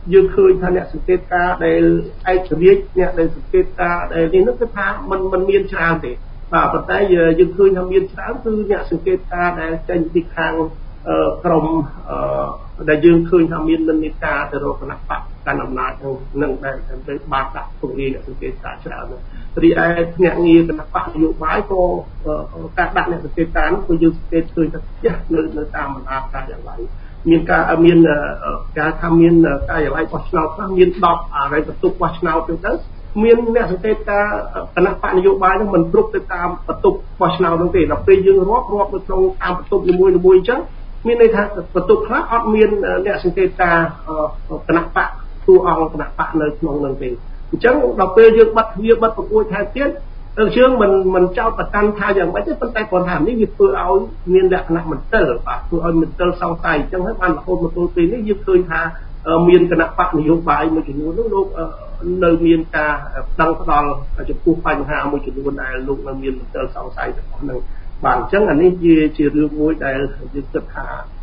យើងឃើញថាអ្នកសង្កេតការដែលឯករាជ្យអ្នកដែលសង្កេតការដែលនេះនោះគឺថាมันមានច្រើនទេបាទប៉ុន្តែយើងឃើញថាមានច្រើនគឺអ្នកសង្កេតការដែលចេញពីខាងក្រុមដែលយើងឃើញថាមាននិន្នាការទៅរកគណៈបកកាន់អំណាចនឹងដែលបានដាក់ពង្រាយអ្នកសង្កេតការច្រើនរីឯភ្នាក់ងារគណៈបកនយោបាយក៏ការដាក់អ្នកសង្កេតការនោះក៏យើងសង្កេតឃើញថាផ្ទះនៅតាមបណ្ដាការិយាល័យមានការថាមានការិយាល័យបោះឆ្នោតខ្លះមាន10អារ៉ៃបន្ទប់បោះឆ្នោតទៅមានអ្នកសង្កេតការគណៈបកនយោបាយនោះមិនគ្រប់ទៅតាមបន្ទប់បោះឆ្នោតនោះទេដល់ពេលយើងរាប់នៅក្នុងតាមបន្ទប់នីមួយៗអញ្ចឹងមានន័យថាបន្ទប់ខ្លះអត់មានអ្នកសង្កេតការគណៈបកតួអង្គគណៈបកនៅក្នុងនោះទេអញ្ចឹងដល់ពេលយើងបិទប្រគួតថែទៀតយើងមិនចោទប្រកាន់ថាយ៉ាងម៉េចទេប៉ុន្តែគាត់ថានេះវាធ្វើឲ្យមានលក្ខណៈមន្ទិលបាទធ្វើឲ្យមន្ទិលសង្ស័យអញ្ចឹងហើយបានរហូតមកទល់ពេលនេះយើងឃើញថាមានគណៈបកនយោបាយមួយចំនួននោះលោកនៅមានការដឹងផ្ដល់ចំពោះបញ្ហាមួយចំនួនដែលលោកនៅមានមន្ទិលសង្ស័យទាំងអស់ហ្នឹងបាទអញ្ចឹងអានេះជារឿងមួយដែលយើងគិតថា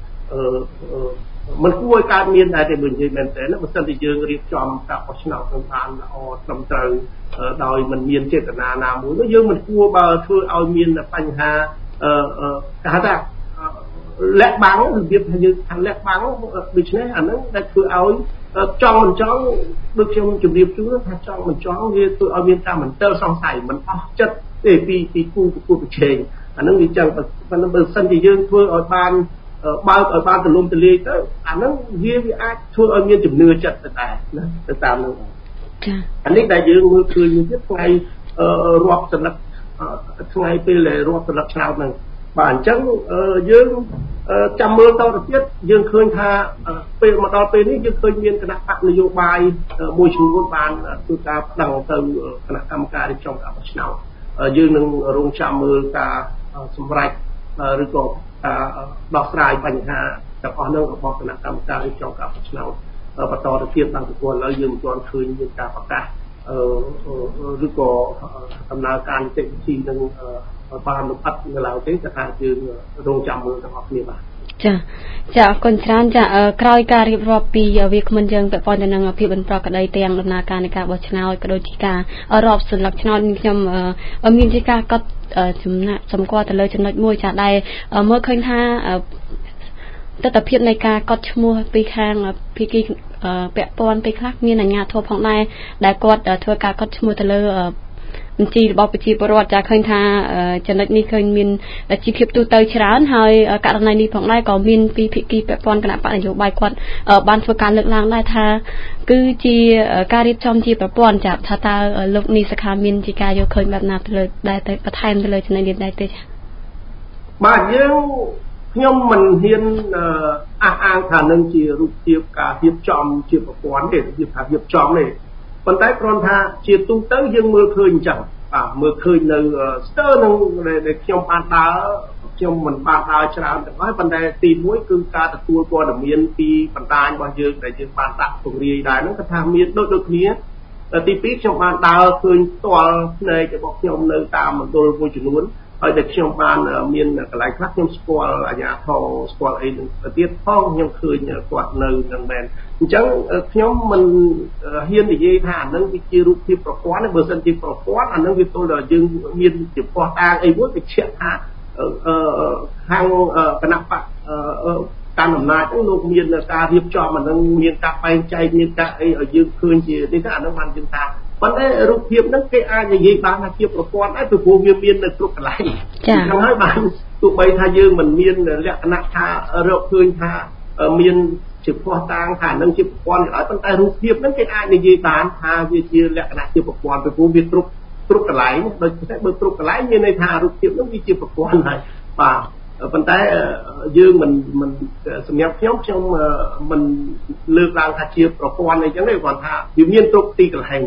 មិនគួរឲ្យកើតមានដែរទេបើនិយាយមែនទេណាបើសិនជាយើងរៀបចំការបោះឆ្នោតនឹងបានល្អត្រឹមត្រូវដោយមិនមានចេតនាណាមួយនោះយើងមិនគួរបើធ្វើឲ្យមានបញ្ហាគេហៅថាលាក់បាំងរបៀបថាយើងថាលាក់បាំងដូច្នេះអាហ្នឹងដែលធ្វើឲ្យចង់មិនចង់ដូចខ្ញុំជម្រាបជូនថាចង់មិនចង់វាធ្វើឲ្យមានការមន្ទិលសង្ស័យមិនអស់ចិត្តទេពីគូប្រកួតប្រជែងអាហ្នឹងវាចឹងប៉ុន្តែបើសិនជាយើងធ្វើឲ្យបានបើកឲ្យបានទូលំទូលាយទៅអាហ្នឹងវាអាចធ្វើឲ្យមានជំនឿចិត្តទៅដែរណាទៅតាមនោះចាអានេះដែលយើងមើលឃើញមួយទៀតថ្ងៃរាប់សន្លឹកថ្ងៃពេលដែលរាប់សន្លឹកឆ្នោតហ្នឹងបាទអញ្ចឹងយើងចាំមើលតទៅទៀតយើងឃើញថាពេលមកដល់ពេលនេះយើងឃើញមានគណៈបកនយោបាយមួយចំនួនបានធ្វើការប្តឹងទៅគណៈកម្មការរៀបចំការបោះឆ្នោតយើងនឹងរងចាំមើលការសម្រេចឬក៏ការដោះស្រាយបញ្ហាទាំងអស់នោះរបស់គណៈកម្មការរៀបចំការបោះឆ្នោតបន្តទៅទៀតដល់ពីព្រោះឥឡូវយើងមិនទាន់ឃើញមានការប្រកាសឬក៏ដំណើរការនីតិវិធីនឹងបានលម្អិតនៅឡើយទេតែថាយើងរងចាំមើលទាំងអស់គ្នាបាទចាអរគុណច្រើនចាក្រោយការរៀបរាប់ពីវាគ្មិនយើងពាក់ព័ន្ធទៅនឹងភាពបន្តក្តីទាំងដំណើរការនៃការបោះឆ្នោតក៏ដូចជាការរាប់សន្លឹកឆ្នោតខ្ញុំមានជាការកត់ចំណាក់សម្គាល់ទៅលើចំណុចមួយចាដែលមើលឃើញថាទស្សនវិជ្ជានៃការកត់ឈ្មោះពីខាងភាគីពាក់ព័ន្ធពេលខ្លះមានអាជ្ញាធរផងដែរដែលគាត់ធ្វើការកត់ឈ្មោះទៅលើបញ្ជីរបស់ប្រជាពលរដ្ឋចាឃើញថាចំណុចនេះឃើញមានជីវភាពទូទៅច្រើនហើយករណីនេះផងដែរក៏មានពីភាគីពាក់ព័ន្ធគណៈបកនយោបាយគាត់បានធ្វើការលើកឡើងដែរថាគឺជាការរៀបចំជាប្រព័ន្ធចាថាតើលោកនេះសខាមានជាការយកឃើញបែបណាទៅលើដែរទៅបន្ថែមទៅលើចំណុចនេះដែរទេចាបាទខ្ញុំមិនហ៊ានអះអាងថានឹងជារូបភាពការរៀបចំជាប្រព័ន្ធទេរបៀបថារៀបចំទេប៉ុន្តែគ្រាន់ថាជាទូទៅយើងមើលឃើញអញ្ចឹងបាទមើលឃើញនៅស្ទើរនឹងដែលខ្ញុំបានដើរខ្ញុំមិនបានដើរច្រើនទាំងហើយប៉ុន្តែទី1គឺការទទួលព័ត៌មានពីបណ្ដាញរបស់យើងដែលយើងបានដាក់ពង្រាយដែរហ្នឹងគឺថាមានដូចគ្នាទី2ខ្ញុំបានដើរឃើញផ្ទាល់ភ្នែករបស់ខ្ញុំនៅតាមមណ្ឌលមួយចំនួនហើយដែលខ្ញុំបានមានកន្លែងខ្លះខ្ញុំស្គាល់អាជ្ញាធរស្គាល់អីនឹងទៀតផងខ្ញុំឃើញគាត់នៅនឹងមែនអញ្ចឹងខ្ញុំមិនហ៊ាននិយាយថាអានឹងវាជារូបភាពប្រព័ន្ធទេបើសិនជាប្រព័ន្ធអានឹងវាទល់តែយើងមានជាផ្ោះតាងអីមួយវាជាក់ថាខាងគណៈបកតាមអំណាចហ្នឹងលោកមានការរៀបចំអានឹងមានការបែងចែកមានការអីឲ្យយើងឃើញជានេះថាអានឹងបានយើងថាប៉ុន្តែរូបភាពហ្នឹងគេអាចនិយាយបានថាជាប្រព័ន្ធដែរព្រោះវាមាននៅគ្រប់កន្លែងចឹងហើយបានទោះបីថាយើងមិនមានលក្ខណៈថារកឃើញថាមានជាផ្ោះតាងថានឹងជាប្រព័ន្ធក៏ដោយប៉ុន្តែរូបភាពហ្នឹងគេអាចនិយាយបានថាវាជាលក្ខណៈជាប្រព័ន្ធព្រោះវាគ្រប់កន្លែងដូចតែបើគ្រប់កន្លែងមានន័យថារូបភាពហ្នឹងវាជាប្រព័ន្ធហើយបាទប៉ុន្តែយើងមិនសម្រាប់ខ្ញុំមិនលើកឡើងថាជាប្រព័ន្ធអីចឹងទេគាត់ថាវាមានគ្រប់ទីកន្លែងបាទ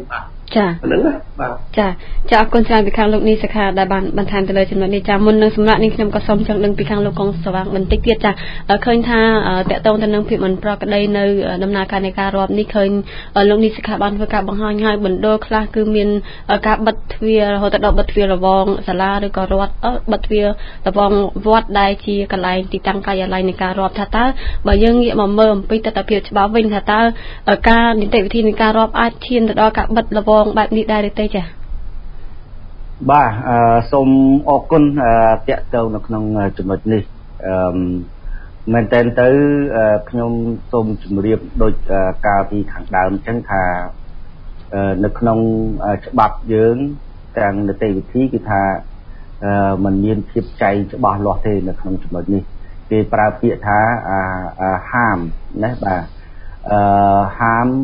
ចាហ្នឹងណាបាទចាអរគុណច្រើនពីខាងលោកនេះសិក្ខាដែលបានបន្ថែមទៅលើចំណុចនេះចាមុននឹងសម្រាប់នេះខ្ញុំក៏សូមចង់ដឹងពីខាងលោកកុងស្វាងបន្តិចទៀតចាឃើញថាតកតងទៅនឹងភាពមិនប្រក្រតីនៅដំណើរការនៃការរាប់នេះឃើញលោកនេះសិក្ខាបានធ្វើការបង្ហាញឲ្យបណ្ដោខ្លះគឺមានការបិទទ្វាររហូតដល់បិទទ្វាររវងសាលាឬក៏រដ្ឋបិទទ្វាររវងវត្តដែលជាកន្លែងទីតាំងការិយាល័យនៃការរាប់ថាតើបើយើងងាកមកមើលអំពីទស្សនវិជ្ជាច្បាប់វិញថាតើការនីតិវិធីនៃការរាប់អាចឈានទៅដល់ការបិទរវងបែបនេះដែរឬទេចាបាទសូមអរគុណតាក់ទងនៅក្នុងចំណុចនេះមែនតើទៅខ្ញុំសូមជម្រាបដូចកាលពីខាងដើមអញ្ចឹងថានៅក្នុងច្បាប់យើងទាំងនីតិវិធីគឺថាมันមានភាពចែងច្បាស់លាស់ទេនៅក្នុងចំណុចនេះគេប្រើពាក្យថាហាមណាបាទហាម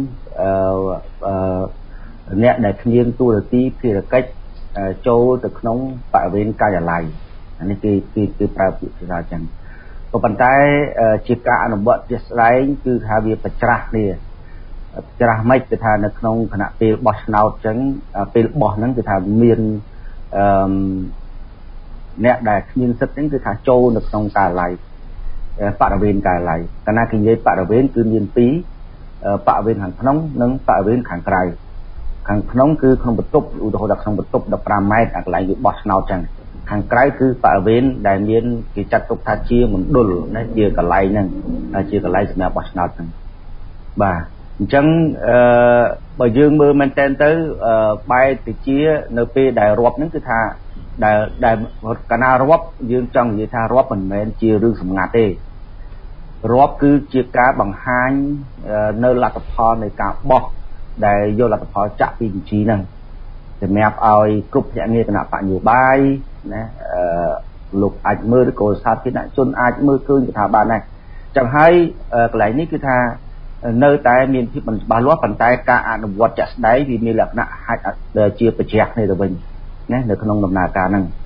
អ្នកដែលគ្មានទូរទីភារកិច្ចចូលទៅក្នុងបរិវេណការិយាល័យអានេះគឺប្រើពាក្យថាចឹងក៏ប៉ុន្តែជាការអនុវត្តជាក់ស្ដែងគឺថាវាប្រច្រាស់គ្នាច្រាស់មិនគឺថានៅក្នុងគណៈពេលបោះឆ្នោតចឹងពេលបោះហ្នឹងគឺថាមានអ្នកដែលគ្មានសិទ្ធិហ្នឹងគឺថាចូលនៅក្នុងការិយាល័យបរិវេណការិយាល័យកាលណាគេនិយាយបរិវេណគឺមានពីរបរិវេណខាងក្នុងនិងបរិវេណខាងក្រៅខាងក្នុងគឺក្នុងបន្ទប់ឧទាហរណ៍ថាក្នុងបន្ទប់15ម៉ែត្រអាកន្លែងវាបោះឆ្នោតចឹងខាងក្រៅគឺបរិវេណដែលមានគេចាត់ទុកថាជាមណ្ឌលណាជាកន្លែងហ្នឹងជាកន្លែងសម្រាប់បោះឆ្នោតហ្នឹងបាទអញ្ចឹងបើយើងមើលមែនតើទៅបែរទៅជានៅពេលដែលរាប់ហ្នឹងគឺថាដែលកាលណារាប់យើងចង់និយាយថារាប់មិនមែនជារឿងសម្ងាត់ទេរាប់គឺជាការបង្ហាញនៅលទ្ធផលនៃការបោះដែលយកលទ្ធផលចាក់ពីបញ្ជីហ្នឹងសម្រាប់ឲ្យគ្រប់ភ្នាក់ងារគណៈបកនយោបាយណាលោកអាចមើលឬក៏សាធារណជនអាចមើលឃើញថាបានដែរចឹងហើយកន្លែងនេះគឺថានៅតែមានភាពមិនច្បាស់លាស់ប៉ុន្តែការអនុវត្តជាក់ស្ដែងវាមានលក្ខណៈហាក់ជាប្រជ្រះគ្នាទៅវិញណានៅក្នុងដំណើរការហ្នឹង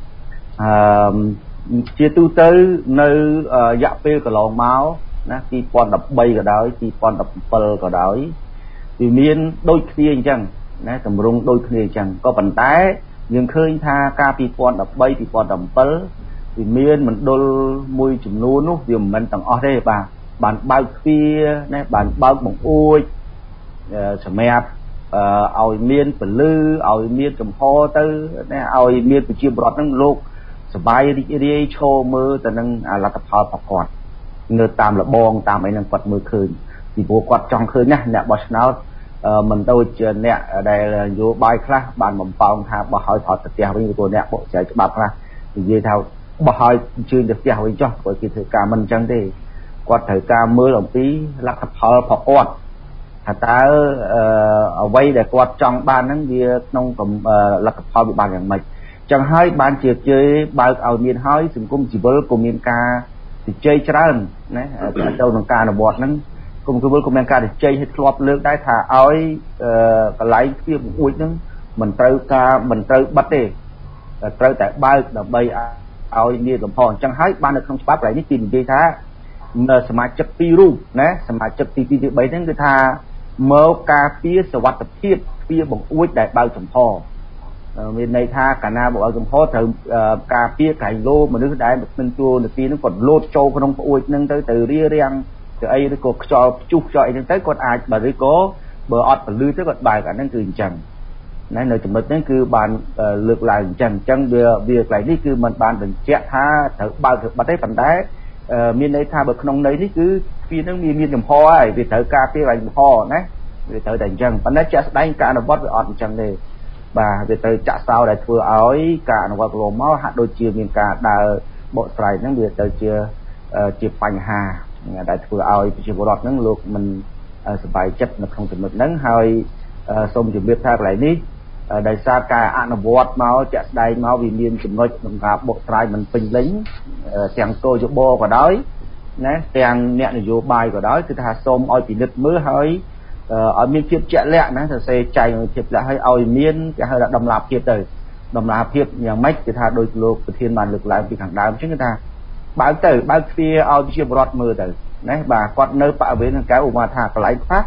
ជាទូទៅនៅរយៈពេលកន្លងមកណា2013ក៏ដោយ2017ក៏ដោយវាមានដូចគ្នាអញ្ចឹងណាតម្រង់ដូចគ្នាអញ្ចឹងក៏ប៉ុន្តែយើងឃើញថាការ2013 2017វាមានមណ្ឌលមួយចំនួននោះវាមិនមែនទាំងអស់ទេបាទបានបើកទ្វារណាបានបើកបង្អួចសម្រាប់ឲ្យមានពលឺឲ្យមានចំហទៅណាឲ្យមានប្រជាពលរដ្ឋហ្នឹងលោកសប្បាយរីករាយឈរមើលទៅនឹងលទ្ធផលរបស់គាត់នៅតាមលបងតាមអីហ្នឹងគាត់មើលឃើញពីព្រោះគាត់ចង់ឃើញណាអ្នកបោះឆ្នោតមិនដូចជាអ្នកដែលនយោបាយខ្លះបានបំផោងថាបោះឲ្យថតទៅផ្ទះវិញព្រោះអ្នកបកស្រាយច្បាប់ខ្លះនិយាយថាបោះឲ្យអញ្ជើញទៅផ្ទះវិញចុះព្រោះគេធ្វើការមិនអញ្ចឹងទេគាត់ត្រូវការមើលអំពីលទ្ធផលរបស់គាត់ថាតើអ្វីដែលគាត់ចង់បានហ្នឹងវាក្នុងលទ្ធផលវាបានយ៉ាងម៉េចចឹងហើយបានជាជ័យបើកឲ្យមានហើយសង្គមស៊ីវិលក៏មានការជជែកច្រើនណាទៅក្នុងការអនុវត្តហ្នឹងគុំគវិលក៏មានការជជែកឲ្យធ្លាប់លើកដែរថាឲ្យកន្លែងទ្វារបង្អួចហ្នឹងមិនត្រូវបិទទេត្រូវតែបើកដើម្បីឲ្យមានលំហអញ្ចឹងហើយបាននៅក្នុងច្បាប់កន្លែងនេះគេនិយាយថាសមាជិក2រូបណាសមាជិកទី2ទី3ហ្នឹងគឺថាមកការពារសុវត្ថិភាពទ្វារបង្អួចដែលបើកចំហមានន័យថាកាលណាបើកចំហត្រូវការពារកែងលោមនុស្សដែលមិនជួនទីហ្នឹងគាត់លោតចូលក្នុងប្អួចហ្នឹងទៅរារាំងទៅអីឬក៏ខ្យល់ព្យុះខ្យល់អីហ្នឹងទៅគាត់អាចបើឬក៏បើអត់ពលឺទៅគាត់បើកអាហ្នឹងគឺអញ្ចឹងណានៅចំណុចហ្នឹងគឺបានលើកឡើងអញ្ចឹងវាកន្លែងនេះគឺมันបានបញ្ជាក់ថាត្រូវបើកឬបិទទេប៉ុន្តែមានន័យថាបើក្នុងន័យនេះគឺទ្វារហ្នឹងមានចំហហើយវាត្រូវការពារឲ្យចំហណាវាត្រូវតែអញ្ចឹងប៉ុន្តែជាក់ស្ដែងការអនុវត្តវាអត់អញ្ចឹងទេបាទវាត្រូវចាក់សោដែលធ្វើឲ្យការអនុវត្តកន្លងមកហាក់ដូចជាមានការដើរបកស្រាយហ្នឹងវាទៅជាបញ្ហាដែលធ្វើឲ្យប្រជាពលរដ្ឋហ្នឹងលោកមិនសប្បាយចិត្តនៅក្នុងចំណុចហ្នឹងហើយសូមជម្រាបថាកន្លែងនេះដោយសារការអនុវត្តមកជាក់ស្ដែងមកវាមានចំណុចក្នុងការបកស្រាយមិនពេញលេញទាំងគោលយោបល់ក៏ដោយណាទាំងអ្នកនយោបាយក៏ដោយគឺថាសូមឲ្យពិនិត្យមើលហើយឲ្យមានភាពជាក់លាក់ណាសរសេរចែងឲ្យភាពលាក់ឲ្យមានគេហៅថាដំណាភាពទៅដំណាភាពយ៉ាងម៉េចគឺថាដោយលោកប្រធានបានលើកឡើងពីខាងដើមអញ្ចឹងគឺថាបើកទ្វារឲ្យប្រជាពលរដ្ឋមើលទៅណាបាទគាត់នៅបរិវេណខាងក្រៅឧបមាថាកន្លែងខ្លះ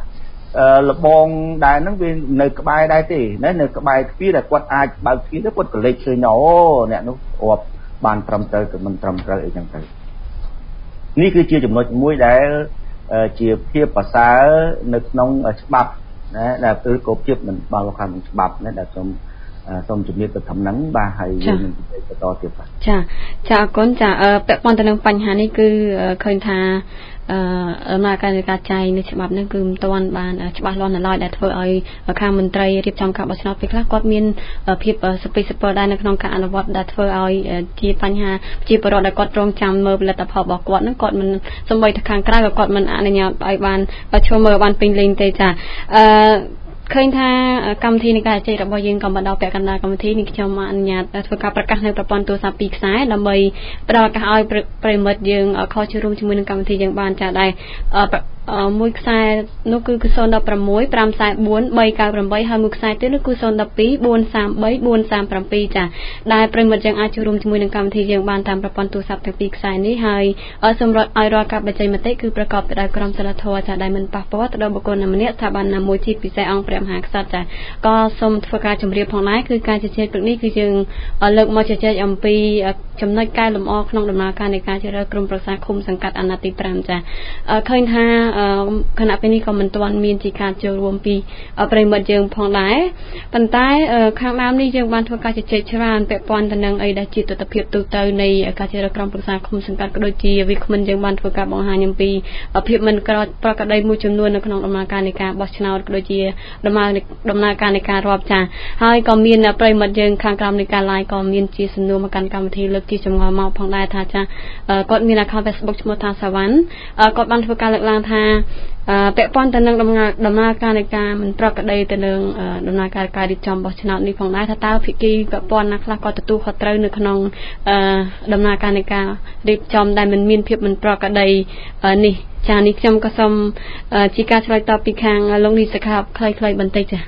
លបងដែរហ្នឹងវានៅក្បែរដែរទេណានៅក្បែរទ្វារដែលគាត់អាចបើកទ្វារទៅគាត់ក៏លេចឃើញអូអ្នកនោះរាប់បានត្រឹមត្រូវក៏មិនត្រឹមត្រូវអីចឹងទៅនេះគឺជាចំណុចមួយដែលជាភាពប្រសើរនៅក្នុងច្បាប់ណាដែលគឺក៏ភាពមិនបានលក្ខណៈច្បាប់ណាដែលសូមជំរាបទៅត្រឹមហ្នឹងបាទហើយយើងនឹងនិយាយបន្តទៀតបាទចាអរគុណចាពាក់ព័ន្ធទៅនឹងបញ្ហានេះគឺឃើញថាមកការចែងនៅច្បាប់ហ្នឹងគឺមិនទាន់បានច្បាស់លាស់នៅឡើយដែលធ្វើឲ្យខាងមន្ត្រីរៀបចំការបោះឆ្នោតពេលខ្លះគាត់មានភាពសពិសពដែរនៅក្នុងការអនុវត្តដែលធ្វើឲ្យជាបញ្ហាជាបរិបទដែលគាត់រងចាំមើលផលិតផលរបស់គាត់ហ្នឹងគាត់មិនសំបីតែខាងក្រៅក៏គាត់មិនអនុញ្ញាតឲ្យបានចូលមើលបានពេញលេញទេចាឃើញថាកម្មវិធីនៃការជជែករបស់យើងក៏មកដល់ពាក់កណ្ដាលកម្មវិធីនេះខ្ញុំអនុញ្ញាតធ្វើការប្រកាសនៅប្រព័ន្ធទូរស័ព្ទ2ខ្សែដើម្បីផ្ដល់ឱកាសឲ្យប្រិមិត្តយើងខលចូលរួមជាមួយនឹងកម្មវិធីយើងបានចាដែរមួយខ្សែនោះគឺ016 544 398ហើយមួយខ្សែទៀតនោះគឺ012 433 437ចាដែលប្រិមិត្តយើងអាចចូលរួមជាមួយនឹងកម្មវិធីយើងបានតាមប្រព័ន្ធទូរស័ព្ទទាំងពីរខ្សែនេះហើយសម្រាប់ឲ្យរាល់ការបញ្ចេញមតិគឺប្រកបទៅដោយក្រមសីលធម៌ចាដែលមិនប៉ះពាល់ទៅដល់បុគ្គលណាម្នាក់ស្ថាប័នណាមួយជាពិសេសអង្គព្រះមហាក្សត្រចាក៏សូមធ្វើការជម្រាបផងដែរគឺការជជែកព្រឹកនេះគឺយើងលើកមកជជែកអំពីចំណុចកែលម្អក្នុងដំណើរការនៃការជ្រើសរើសក្រុមប្រឹក្សាឃុំសង្កាត់អាណត្តិទី5ចាឃើញថាគណៈពេលនេះក៏មិនទាន់មានជាការចូលរួមពីប្រិមិត្តយើងផងដែរប៉ុន្តែខាងដើមនេះយើងបានធ្វើការជជែកច្រើនពាក់ព័ន្ធទៅនឹងអីដែលជាទស្សនវិជ្ជាទូទៅនៃការជ្រើសរើសក្រុមប្រឹក្សាឃុំសង្កាត់ក៏ដូចជាវាគ្មិនយើងបានធ្វើការបង្ហាញអំពីភាពមិនប្រក្រតីមួយចំនួននៅក្នុងដំណើរការនៃការបោះឆ្នោតក៏ដូចជាដំណើរការនៃការរាប់ចាហើយក៏មានប្រិមិត្តយើងខាងក្រោមនៃការ live ក៏មានជាសំណួរមកកាន់កម្មវិធីលើកជាចម្ងល់មកផងដែរថាចាគាត់មាន account Facebook ឈ្មោះថាសាវ៉ាន់គាត់បានធ្វើការលើកឡើងថាពាក់ព័ន្ធទៅនឹងដំណើរការនៃការមិនប្រក្រតីទៅនឹងដំណើរការរៀបចំបោះឆ្នោតនេះផងដែរថាតើភាគីពាក់ព័ន្ធណាខ្លះក៏ទទួលខុសត្រូវនៅក្នុងដំណើរការនៃការរៀបចំដែលមិនមានភាពមិនប្រក្រតីនេះចានេះខ្ញុំក៏សូមជាការឆ្លើយតបពីខាងលោកនីសខាខ្លីៗបន្តិចចា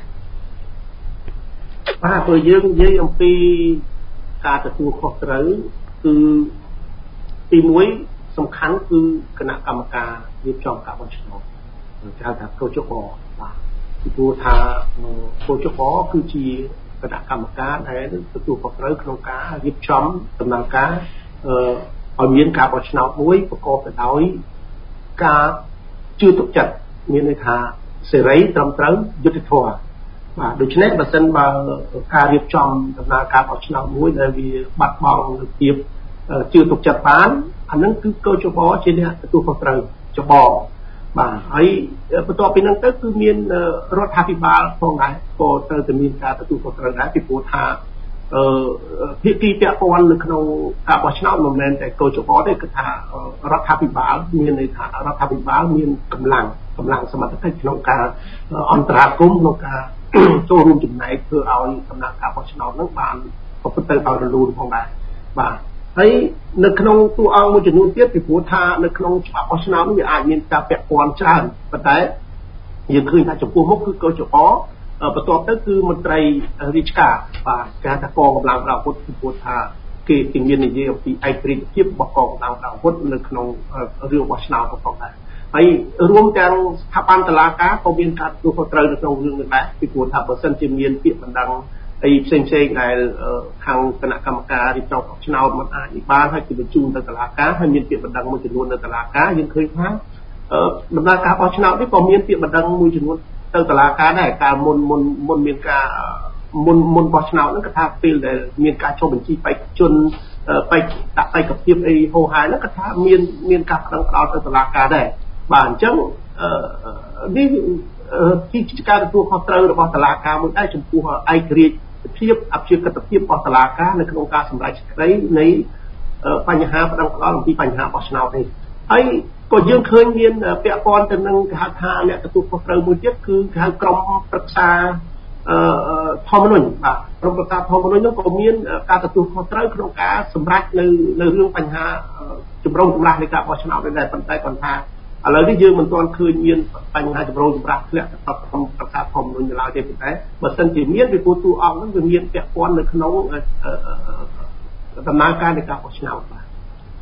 បាទព្រោះយើងនិយាយអំពីការទទួលខុសត្រូវគឺទី1សំខាន់គឺគណៈកម្មការរៀបចំការបោះឆ្នោតគេហៅថាកោជបបាទពីព្រោះថាកោជបគឺជាគណៈកម្មការដែលទទួលខុសត្រូវក្នុងការរៀបចំដំណើរការឲ្យមានការបោះឆ្នោតមួយប្រកបទៅដោយការជឿទុកចិត្តមានន័យថាសេរីត្រឹមត្រូវយុត្តិធម៌បាទដូច្នេះបើសិនបើការរៀបចំដំណើរការបោះឆ្នោតមួយដែលវាបាត់បង់នូវភាពជឿទុកចិត្តបានអានឹងគឺកោជបជាអ្នកទទួលខុសត្រូវច្បងបាទហើយបន្ទាប់ពីហ្នឹងទៅគឺមានរដ្ឋាភិបាលផងដែរក៏ត្រូវតែមានការទទួលខុសត្រូវដែរពីព្រោះថាភាគីពាក់ព័ន្ធនៅក្នុងការបោះឆ្នោតមិនមែនតែកោជបទេគឺថារដ្ឋាភិបាលមានន័យថារដ្ឋាភិបាលមានកម្លាំងសមត្ថកិច្ចក្នុងការអន្តរាគមន៍ក្នុងការចូលរួមចំណែកធ្វើឲ្យដំណើរការបោះឆ្នោតនោះបានប្រព្រឹត្តទៅដោយរលូនផងដែរបាទហើយនៅក្នុងតួអង្គមួយចំនួនទៀតពីព្រោះថានៅក្នុងច្បាប់បោះឆ្នោតនេះវាអាចមានការពាក់ព័ន្ធច្រើនប៉ុន្តែយើងឃើញថាចំពោះមុខគឺកោជបបន្ទាប់ទៅគឺមន្ត្រីរាជការបាទគេថាកងកម្លាំងប្រដាប់អាវុធពីព្រោះថាគេមាននិយាយអំពីឯករាជ្យភាពរបស់កងកម្លាំងប្រដាប់អាវុធនៅក្នុងរឿងបោះឆ្នោតផងដែរហើយរួមទាំងស្ថាប័នតុលាការក៏មានការទទួលខុសត្រូវនៅក្នុងរឿងនេះដែរពីព្រោះថាបើសិនជាមានពាក្យបណ្ដឹងអីផ្សេងៗដែលខាងគណៈកម្មការរៀបចំបោះឆ្នោតមិនអាចបានហើយគឺបញ្ជូនទៅតុលាការហើយមានពាក្យបណ្ដឹងមួយចំនួននៅតុលាការយើងឃើញថាដំណើរការបោះឆ្នោតនេះក៏មានពាក្យបណ្ដឹងមួយចំនួនទៅតុលាការដែរកាលមុនមានការមុនបោះឆ្នោតហ្នឹងគឺថាពេលដែលមានការចុះបញ្ជីបេក្ខជនបេក្ខដាក់បេក្ខភាពអីហោហាយហ្នឹងគឺថាមានការប្តឹងផ្តល់ទៅតុលាការដែរបាទអញ្ចឹងនេះជាការទទួលខុសត្រូវរបស់តុលាការមួយដែរចំពោះឯករាជ្យភាពអព្យាក្រឹតភាពរបស់តុលាការនៅក្នុងការសម្រេចសេចក្តីនៃបញ្ហាប្តឹងផ្តល់អំពីបញ្ហាបោះឆ្នោតនេះហើយក៏យើងឃើញមានពាក់ព័ន្ធទៅនឹងគេហៅថាអ្នកទទួលខុសត្រូវមួយទៀតគឺគេហៅក្រុមប្រឹក្សាធម្មនុញ្ញបាទក្រុមប្រឹក្សាធម្មនុញ្ញនោះក៏មានការទទួលខុសត្រូវក្នុងការសម្រេចនៅរឿងបញ្ហាចម្រូងចម្រាសនៃការបោះឆ្នោតនេះដែរប៉ុន្តែគាត់ថាឥឡូវនេះយើងមិនទាន់ឃើញមានបញ្ហាចម្រូងចម្រាសធ្លាក់ទៅក្រុមប្រឹក្សាធម្មនុញ្ញឡើយទេប៉ុន្តែបើសិនជាមានពីព្រោះតួអង្គនោះវាមានពាក់ព័ន្ធនៅក្នុងដំណើរការនៃការបោះឆ្នោតបាទ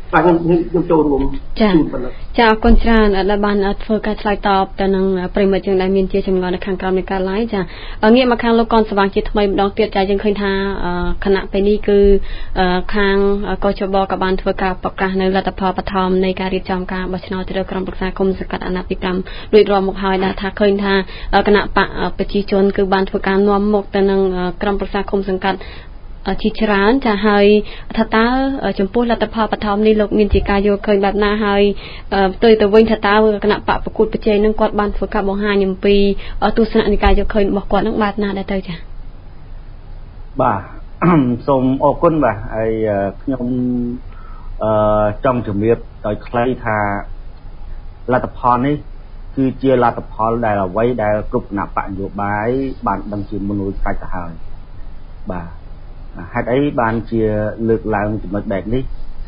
បាទខ្ញុំចូលរួមជូនប៉ុណ្ណឹងចាអរគុណច្រើនដែលបានធ្វើការឆ្លើយតបទៅនឹងប្រិមិត្តយើងដែលមានជាចម្ងល់នៅខាងក្រោមនៃការ live ចាងាកមកខាងលោកកនស្វាងជាថ្មីម្ដងទៀតចាយើងឃើញថាគណៈពេលនេះគឺខាងកជបក៏បានធ្វើការប្រកាសនៅលទ្ធផលបឋមនៃការរៀបចំការបោះឆ្នោតទៅក្រុមប្រឹក្សាគុំសង្កាត់អាណត្តិទី5រួចរាល់មកហើយដែលថាឃើញថាគណៈបកប្រជាជនគឺបានធ្វើការនាំមុខទៅនឹងក្រុមប្រឹក្សាគុំសង្កាត់ជាច្រើនចាហើយថាតើចំពោះលទ្ធផលបឋមនេះលោកមានជាការយល់ឃើញបែបណាហើយផ្ទុយទៅវិញថាតើគណៈបកប្រកួតប្រជែងនឹងគាត់បានធ្វើការបង្ហាញអំពីទស្សនៈនៃការយល់ឃើញរបស់គាត់នឹងបែបណាដែរទៅចាបាទសូមអរគុណបាទហើយខ្ញុំចង់ជំរាបដោយខ្លីថាលទ្ធផលនេះគឺជាលទ្ធផលដែលអ្វីដែលគ្រប់គណៈបកនយោបាយបានដឹងជាមុនរួចស្រេចទៅហើយបាទហេតុអីបានជាលើកឡើងចំណុចបែបនេះ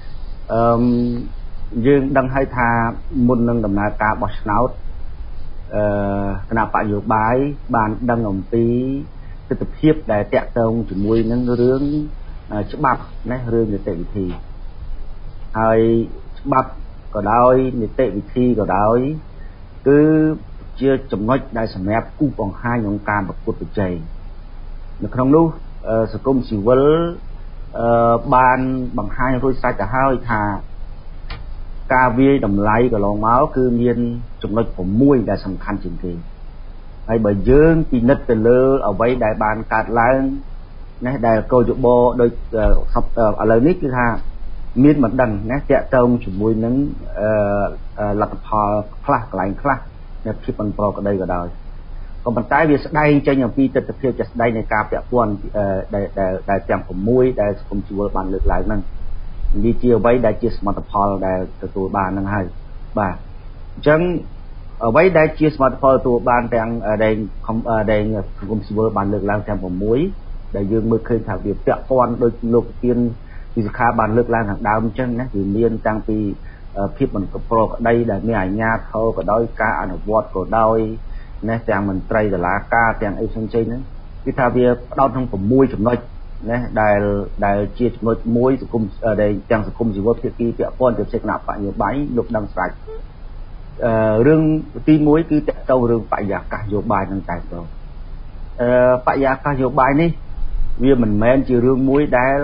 យើងដឹងហើយថាមុននឹងដំណើរការបោះឆ្នោតគណៈបកនយោបាយបានដឹងអំពីទស្សនវិជ្ជាដែលតាក់ទងជាមួយនឹងរឿងច្បាប់ណារឿងនីតិវិធីហើយច្បាប់ក៏ដោយនីតិវិធីក៏ដោយគឺជាចំណុចដែលសម្រាប់គូបង្ហាញក្នុងការប្រកួតប្រជែងនៅក្នុងនោះសង្គមស៊ីវិលបានបង្ហាញរួចស្រេចទៅហើយថាការវាយតម្លៃកន្លងមកគឺមានចំណុច6ដែលសំខាន់ជាងគេហើយបើយើងពិនិត្យទៅលើអ្វីដែលបានកើតឡើងណាដែលកោយបដោយឥឡូវនេះគឺថាមានមិនដឹងណាតាក់ទងជាមួយនឹងលទ្ធផលខ្លះកន្លែងខ្លះនៅភាពមិនប្រក្រតីក៏ដោយក៏ប៉ុន្តែវាស្ដែងចេញអំពីទស្សនវិជ្ជាជាក់ស្ដែងនៃការពាក់ព័ន្ធដែលទាំង6ដែលសង្គមស៊ីវិលបានលើកឡើងហ្នឹងវាជាអ្វីដែលជាសមិទ្ធផលដែលទទួលបានហ្នឹងហើយបាទអញ្ចឹងអ្វីដែលជាសមិទ្ធផលទទួលបានទាំងដែលសង្គមស៊ីវិលបានលើកឡើងទាំង6ដែលយើងមើលឃើញថាវាពាក់ព័ន្ធដោយលោកប្រធានវិសាខាបានលើកឡើងខាងដើមអញ្ចឹងណាវាមានតាំងពីភាពមិនប្រក្រតីដែលមានអាជ្ញាធរក៏ដោយការអនុវត្តក៏ដោយណាទាំងមន្ត្រីតុលាការទាំងអីផ្សេងៗហ្នឹងគឺថាវាផ្ដោតក្នុង6ចំណុចណាដែលជាចំណុចមួយសង្គមដែលទាំងសង្គមស៊ីវិលភាគីពាក់ព័ន្ធទៅជាគណៈបកនយោបាយលោកដឹងស្រេចរឿងទី1គឺតកតទៅរឿងបរិយាកាសនយោបាយនឹងតែម្ដងបរិយាកាសនយោបាយនេះវាមិនមែនជារឿងមួយដែល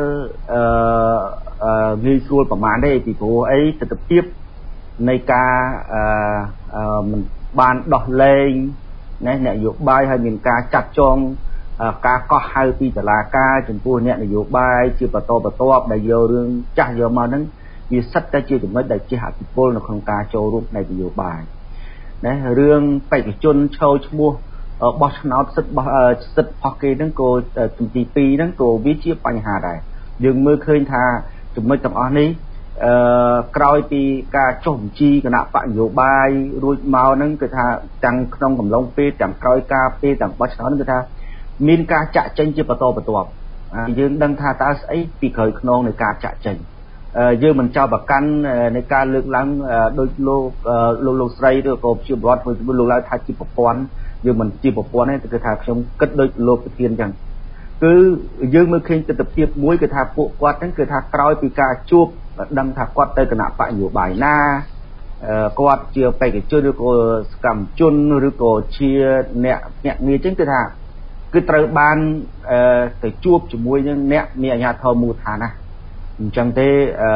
ងាយស្រួលប្រមាណទេពីព្រោះអីទស្សនវិជ្ជានៃការមិនបានដោះលែងណាអ្នកនយោបាយហើយមានការចាត់ចងការកោះហៅពីតុលាការចំពោះអ្នកនយោបាយជាបន្តបន្ទាប់ដែលយករឿងចាស់យកមកហ្នឹងវាសិតតែជាចំណុចដែលជាអតិពលនៅក្នុងការចូលរួមនៃនយោបាយណារឿងបេក្ខជនឈរឈ្មោះបោះឆ្នោតសិទ្ធិផុសគេហ្នឹងក៏ទី2ហ្នឹងក៏វាជាបញ្ហាដែរយើងមើលឃើញថាចំណុចទាំងអស់នេះក្រោយពីការចុះបញ្ជីគណៈបកនយោបាយរួចមកហ្នឹងគឺថាទាំងក្នុងកំឡុងពេលទាំងក្រោយការពេលទាំងបោះឆ្នោតហ្នឹងគឺថាមានការចាក់ចេញជាបន្តបន្ទាប់យើងដឹងថាតើស្អីពីក្រោយខ្នងនៃការចាក់ចេញយើងមិនចោទប្រកាន់នៃការលើកឡើងដោយលោកស្រីឬក៏ជាបរិវត្តមួយលោកឡើងថាជាប្រព័ន្ធយើងមិនជាប្រព័ន្ធទេគឺថាខ្ញុំគិតដូចលោកប្រធានអញ្ចឹងគឺយើងមើលឃើញទស្សនវិជ្ជាមួយគឺថាពួកគាត់ហ្នឹងគឺថាក្រោយពីការជួបដឹងថាគាត់ទៅគណៈបកនយោបាយណាគាត់ជាបេក្ខជនឬក៏សកម្មជនឬក៏ជាអ្នកងារអញ្ចឹងគឺថាគឺត្រូវបានទៅជួបជាមួយនឹងអ្នកមានអាជ្ញាធរមូលដ្ឋានណាអញ្ចឹងទេ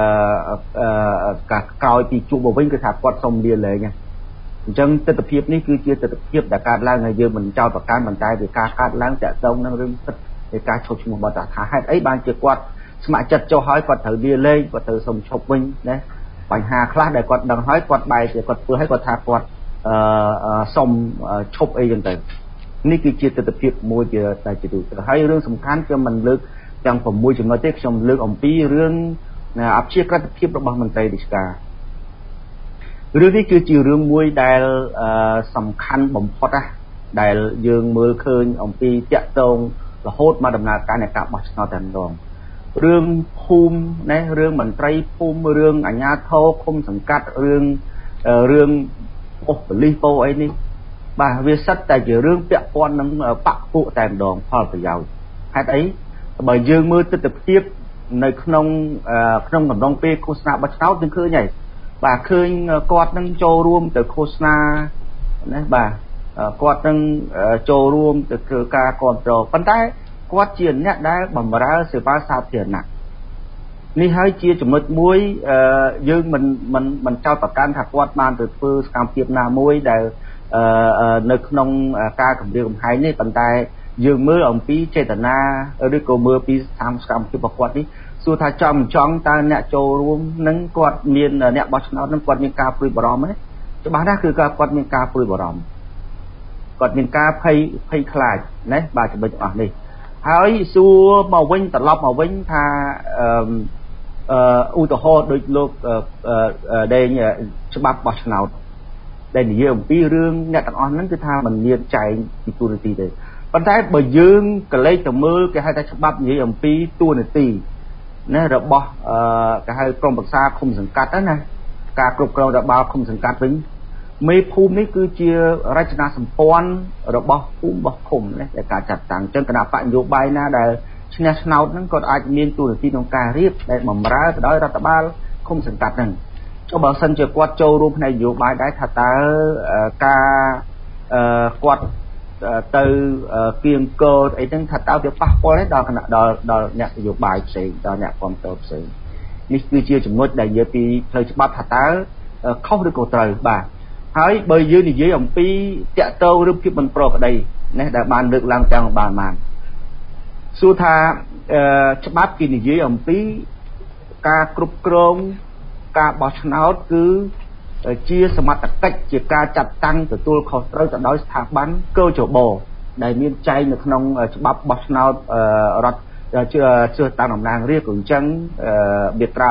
ការក្រោយពីជួបមកវិញគឺថាគាត់សុំលាលែងអញ្ចឹងទស្សនវិជ្ជានេះគឺជាទស្សនវិជ្ជាដែលកើតឡើងហើយយើងមិនចោទប្រកាន់ប៉ុន្តែវាការកើតឡើងតាក់ទងនឹងរឿងពិតនៃការឈប់ឈ្មោះបទថាហេតុអីបានជាគាត់ស្ម័គ្រចិត្តចុះហើយគាត់ត្រូវលាលែងគាត់ត្រូវសុំឈប់វិញណាបញ្ហាខ្លះដែលគាត់ដឹងហើយគាត់បែរជាគាត់ធ្វើឲ្យគាត់ថាគាត់សុំឈប់អីចឹងទៅនេះគឺជាទស្សនវិជ្ជាមួយជាតែជាទូទៅហើយរឿងសំខាន់ខ្ញុំមិនលើកទាំង6ចំណុចទេខ្ញុំលើកអំពីរឿងអព្យាក្រឹតភាពរបស់មន្ត្រីរាជការរឿងនេះគឺជារឿងមួយដែលសំខាន់បំផុតណាដែលយើងមើលឃើញអំពីតាក់ទងរហូតមកដំណើរការនៃការបោះឆ្នោតតែម្ដងរឿងភូមិណារឿងមន្ត្រីភូមិរឿងអាជ្ញាធរឃុំសង្កាត់រឿងអូសប៉ូលីសពោអីនេះបាទវាសិតតែជារឿងពាក់ព័ន្ធនឹងបកពួកតែម្ដងផលប្រយោជន៍ហេតុអីបើយើងមើលទស្សនវិជ្ជានៅក្នុងកំឡុងពេលឃោសនាបោះឆ្នោតយើងឃើញហើយបាទឃើញគាត់នឹងចូលរួមទៅឃោសនាណាបាទគាត់នឹងចូលរួមទៅធ្វើការគ្រប់គ្រងប៉ុន្តែគាត់ជាអ្នកដែលបម្រើសេវាសាធារណៈនេះហើយជាចំណុចមួយយើងមិនចោទប្រកាន់ថាគាត់បានទៅធ្វើសកម្មភាពណាមួយដែលនៅក្នុងការគម្រាមកំហែងនេះប៉ុន្តែយើងមើលអំពីចេតនាឬក៏មើលពីសកម្មភាពរបស់គាត់នេះសួរថាចង់តើអ្នកចូលរួមនឹងគាត់មានអ្នកបោះឆ្នោតនឹងគាត់មានការព្រួយបារម្ភទេច្បាស់ណាស់គឺគាត់មានការព្រួយបារម្ភគាត់មានការភ័យខ្លាចណាបាទចំណុចទាំងអស់នេះហើយសួរមកវិញត្រឡប់មកវិញថាឧទាហរណ៍ដូចលោកដែលច្បាប់បោះឆ្នោតដែលនិយាយអំពីរឿងអ្នកទាំងអស់ហ្នឹងគឺថាมันមានចែងពីទូនាទីទេប៉ុន្តែបើយើងក៏លេចទៅមើលគេហៅថាច្បាប់និយាយអំពីទូនាទីណារបស់គេហៅក្រុមប្រឹក្សាឃុំសង្កាត់ណាការគ្រប់គ្រងរបស់ឃុំសង្កាត់វិញមេភូមិនេះគឺជារចនាសម្ព័ន្ធរបស់ភូមិរបស់ឃុំណាដែលការចាត់តាំងអញ្ចឹងគណៈបកនយោបាយណាដែលឈ្នះឆ្នោតហ្នឹងក៏អាចមានទូនាទីក្នុងការរៀបដែលបម្រើទៅដោយរដ្ឋបាលឃុំសង្កាត់ហ្នឹងចុះបើសិនជាគាត់ចូលរួមផ្នែកនយោបាយដែរថាតើការគាត់ទៅគៀងគោអីហ្នឹងថាតើវាប៉ះពាល់ទេដល់អ្នកនយោបាយផ្សេងដល់អ្នកគ្រប់គ្រងផ្សេងនេះគឺជាចំណុចដែលនិយាយពីផ្លូវច្បាប់ថាតើខុសឬក៏ត្រូវបាទហើយបើយើងនិយាយអំពីតាក់ទងឬភាពមិនប្រក្រតីណាដែលបានលើកឡើងទាំងបានសួរថាច្បាប់គេនិយាយអំពីការគ្រប់គ្រងការបោះឆ្នោតគឺជាសមត្ថកិច្ចជាការចាត់តាំងទទួលខុសត្រូវទៅដោយស្ថាប័នកោជបដែលមានចែងនៅក្នុងច្បាប់បោះឆ្នោតរដ្ឋជ្រើសតាំងតំណាងរាស្ត្រក៏អញ្ចឹងមាត្រា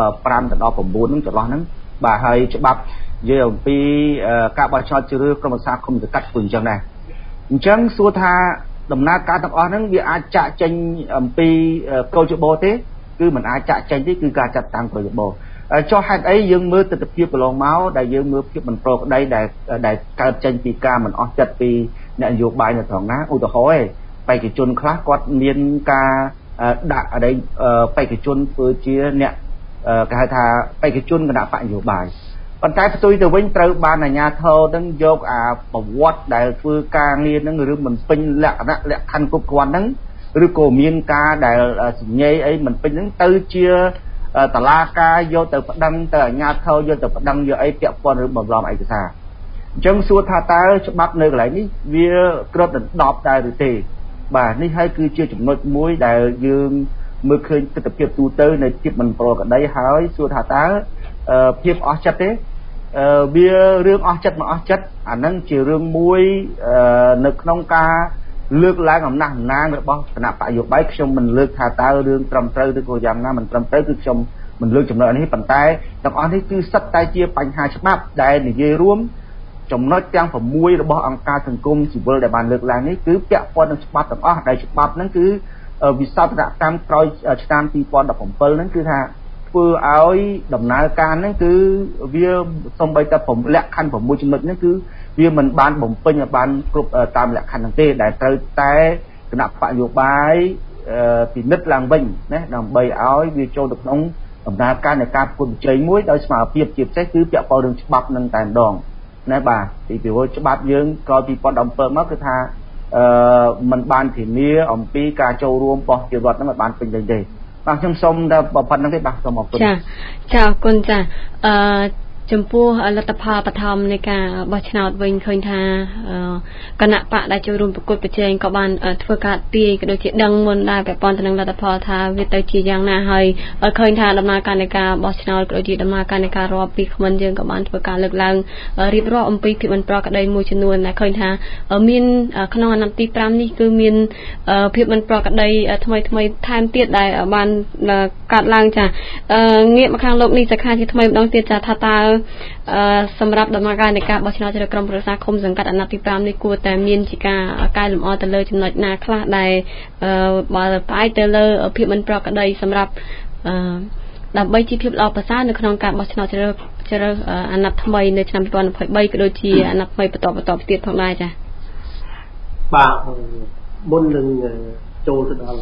5ដល់9ហ្នឹងចន្លោះហ្នឹងបាទហើយច្បាប់និយាយអំពីការបោះឆ្នោតជ្រើសរើសក្រុមប្រឹក្សាឃុំសង្កាត់ក៏អញ្ចឹងដែរអញ្ចឹងសួរថាដំណើរការទាំងអស់ហ្នឹងវាអាចចាក់ចេញអំពីកោជបទេគឺមិនអាចចាក់ចេញទេគឺការចាត់តាំងកោជបចុះហេតុអីយើងមើលទស្សនវិជ្ជាកន្លងមកដែលយើងមើលភាពមិនប្រក្រតីដែលកើតចេញពីការមិនអស់ចិត្តពីអ្នកនយោបាយនៅត្រង់ណាឧទាហរណ៍បេក្ខជនខ្លះគាត់មានការដាក់អីបេក្ខជនធ្វើជាអ្នកគេហៅថាបេក្ខជនគណៈបកនយោបាយប៉ុន្តែផ្ទុយទៅវិញត្រូវបានអាជ្ញាធរនឹងយកប្រវត្តិដែលធ្វើការងារនឹងឬមិនពេញលក្ខណៈលក្ខខណ្ឌគ្រប់គ្រាន់ហ្នឹងឬក៏មានការដែលសញ្ញេអីមិនពេញហ្នឹងទៅជាតឡាការយកទៅប្តឹងទៅអាជ្ញាធរយកទៅប្តឹងយកអីពាក់ព័ន្ធឬបំរាមឯកសារអញ្ចឹងសួរថាតើច្បាប់នៅកន្លែងនេះវាគ្របដណ្ដប់ដែរឬទេបាទនេះហើយគឺជាចំណុចមួយដែលយើងមើលឃើញទស្សនវិជ្ជាទូទៅនៃភាពមិនប្រក្រតីហើយសួរថាតើភាពអស់ចិត្តទេវារឿងអស់ចិត្តមិនអស់ចិត្តអាហ្នឹងជារឿងមួយនៅក្នុងការលើកឡើងអំណះអំណាងរបស់គណៈបកនយោបាយខ្ញុំមិនលើកថាតើរឿងត្រឹមត្រូវឬក៏យ៉ាងណាមិនត្រឹមត្រូវគឺខ្ញុំមិនលើកចំណុចនេះប៉ុន្តែទាំងអស់នេះគឺសិតតែជាបញ្ហាច្បាប់ដែលនិយាយរួមចំណុចទាំង6របស់អង្គការសង្គមស៊ីវិលដែលបានលើកឡើងនេះគឺពាក់ព័ន្ធនឹងច្បាប់ទាំងអស់ដែលច្បាប់ហ្នឹងគឺវិសោធនកម្មក្រោយឆ្នាំ2017ហ្នឹងគឺថាធ្វើឲ្យដំណើរការហ្នឹងគឺវាសំបីតែលក្ខខណ្ឌ6ចំណុចហ្នឹងគឺវាមិនបានបំពេញឲ្យបានគ្រប់តាមលក្ខខណ្ឌហ្នឹងទេដែលត្រូវតែគណៈបកនយោបាយពិនិត្យឡើងវិញណាដើម្បីឲ្យវាចូលទៅក្នុងដំណើរការនៃការប្រកួតប្រជែងមួយដោយស្មារតីជាពិសេសគឺពាក់ព័ន្ធរឿងច្បាប់នឹងតែម្ដងណាបាទពីព្រោះច្បាប់យើងក្រោយ2017មកគឺថាมันបានធានាអំពីការចូលរួមរបស់ជារដ្ឋហ្នឹងឲ្យបានពេញលេញទេបាទខ្ញុំសូមតែប៉ុណ្្នឹងទេបាទសូមអរគុណចាអរគុណចាចំពោះលទ្ធផលបឋមនៃការបោះឆ្នោតវិញឃើញថាគណៈបកដែលចូលរួមប្រកួតប្រជែងក៏បានធ្វើការទាយក៏ដូចជាដឹងមុនដែរពាក់ព័ន្ធទៅនឹងលទ្ធផលថាវាទៅជាយ៉ាងណាហើយឃើញថាដំណើរការនៃការបោះឆ្នោតក៏ដូចជាដំណើរការនៃការរាប់ពីក្មិនយើងក៏បានធ្វើការលើកឡើងរៀបរាប់អំពីភាពមិនប្រក្រតីមួយចំនួនដែលឃើញថាមានក្នុងអាណត្តិទី5នេះគឺមានភាពមិនប្រក្រតីថ្មីថែមទៀតដែលបានកាត់ឡើងចាងាកមកខាងលោកនេះសខាជាថ្មីម្ដងទៀតចាថាតើសម្រាប់ដំណើរការនៃការបោះឆ្នោតជ្រើសក្រុមប្រឹក្សាឃុំសង្កាត់អាណត្តិទី5នេះគួរតែមានជាការកែលម្អទៅលើចំណុចណាខ្លះដែលបើផ្អែកទៅលើភាពមិនប្រក្រតីសម្រាប់ដើម្បីជាភាពល្អប្រសើរនៅក្នុងការបោះឆ្នោតជ្រើសអាណត្តិថ្មីនៅឆ្នាំ2023ក៏ដូចជាអាណត្តិថ្មីបន្តទៀតផងដែរចា៎បាទមុននឹងចូលទៅដល់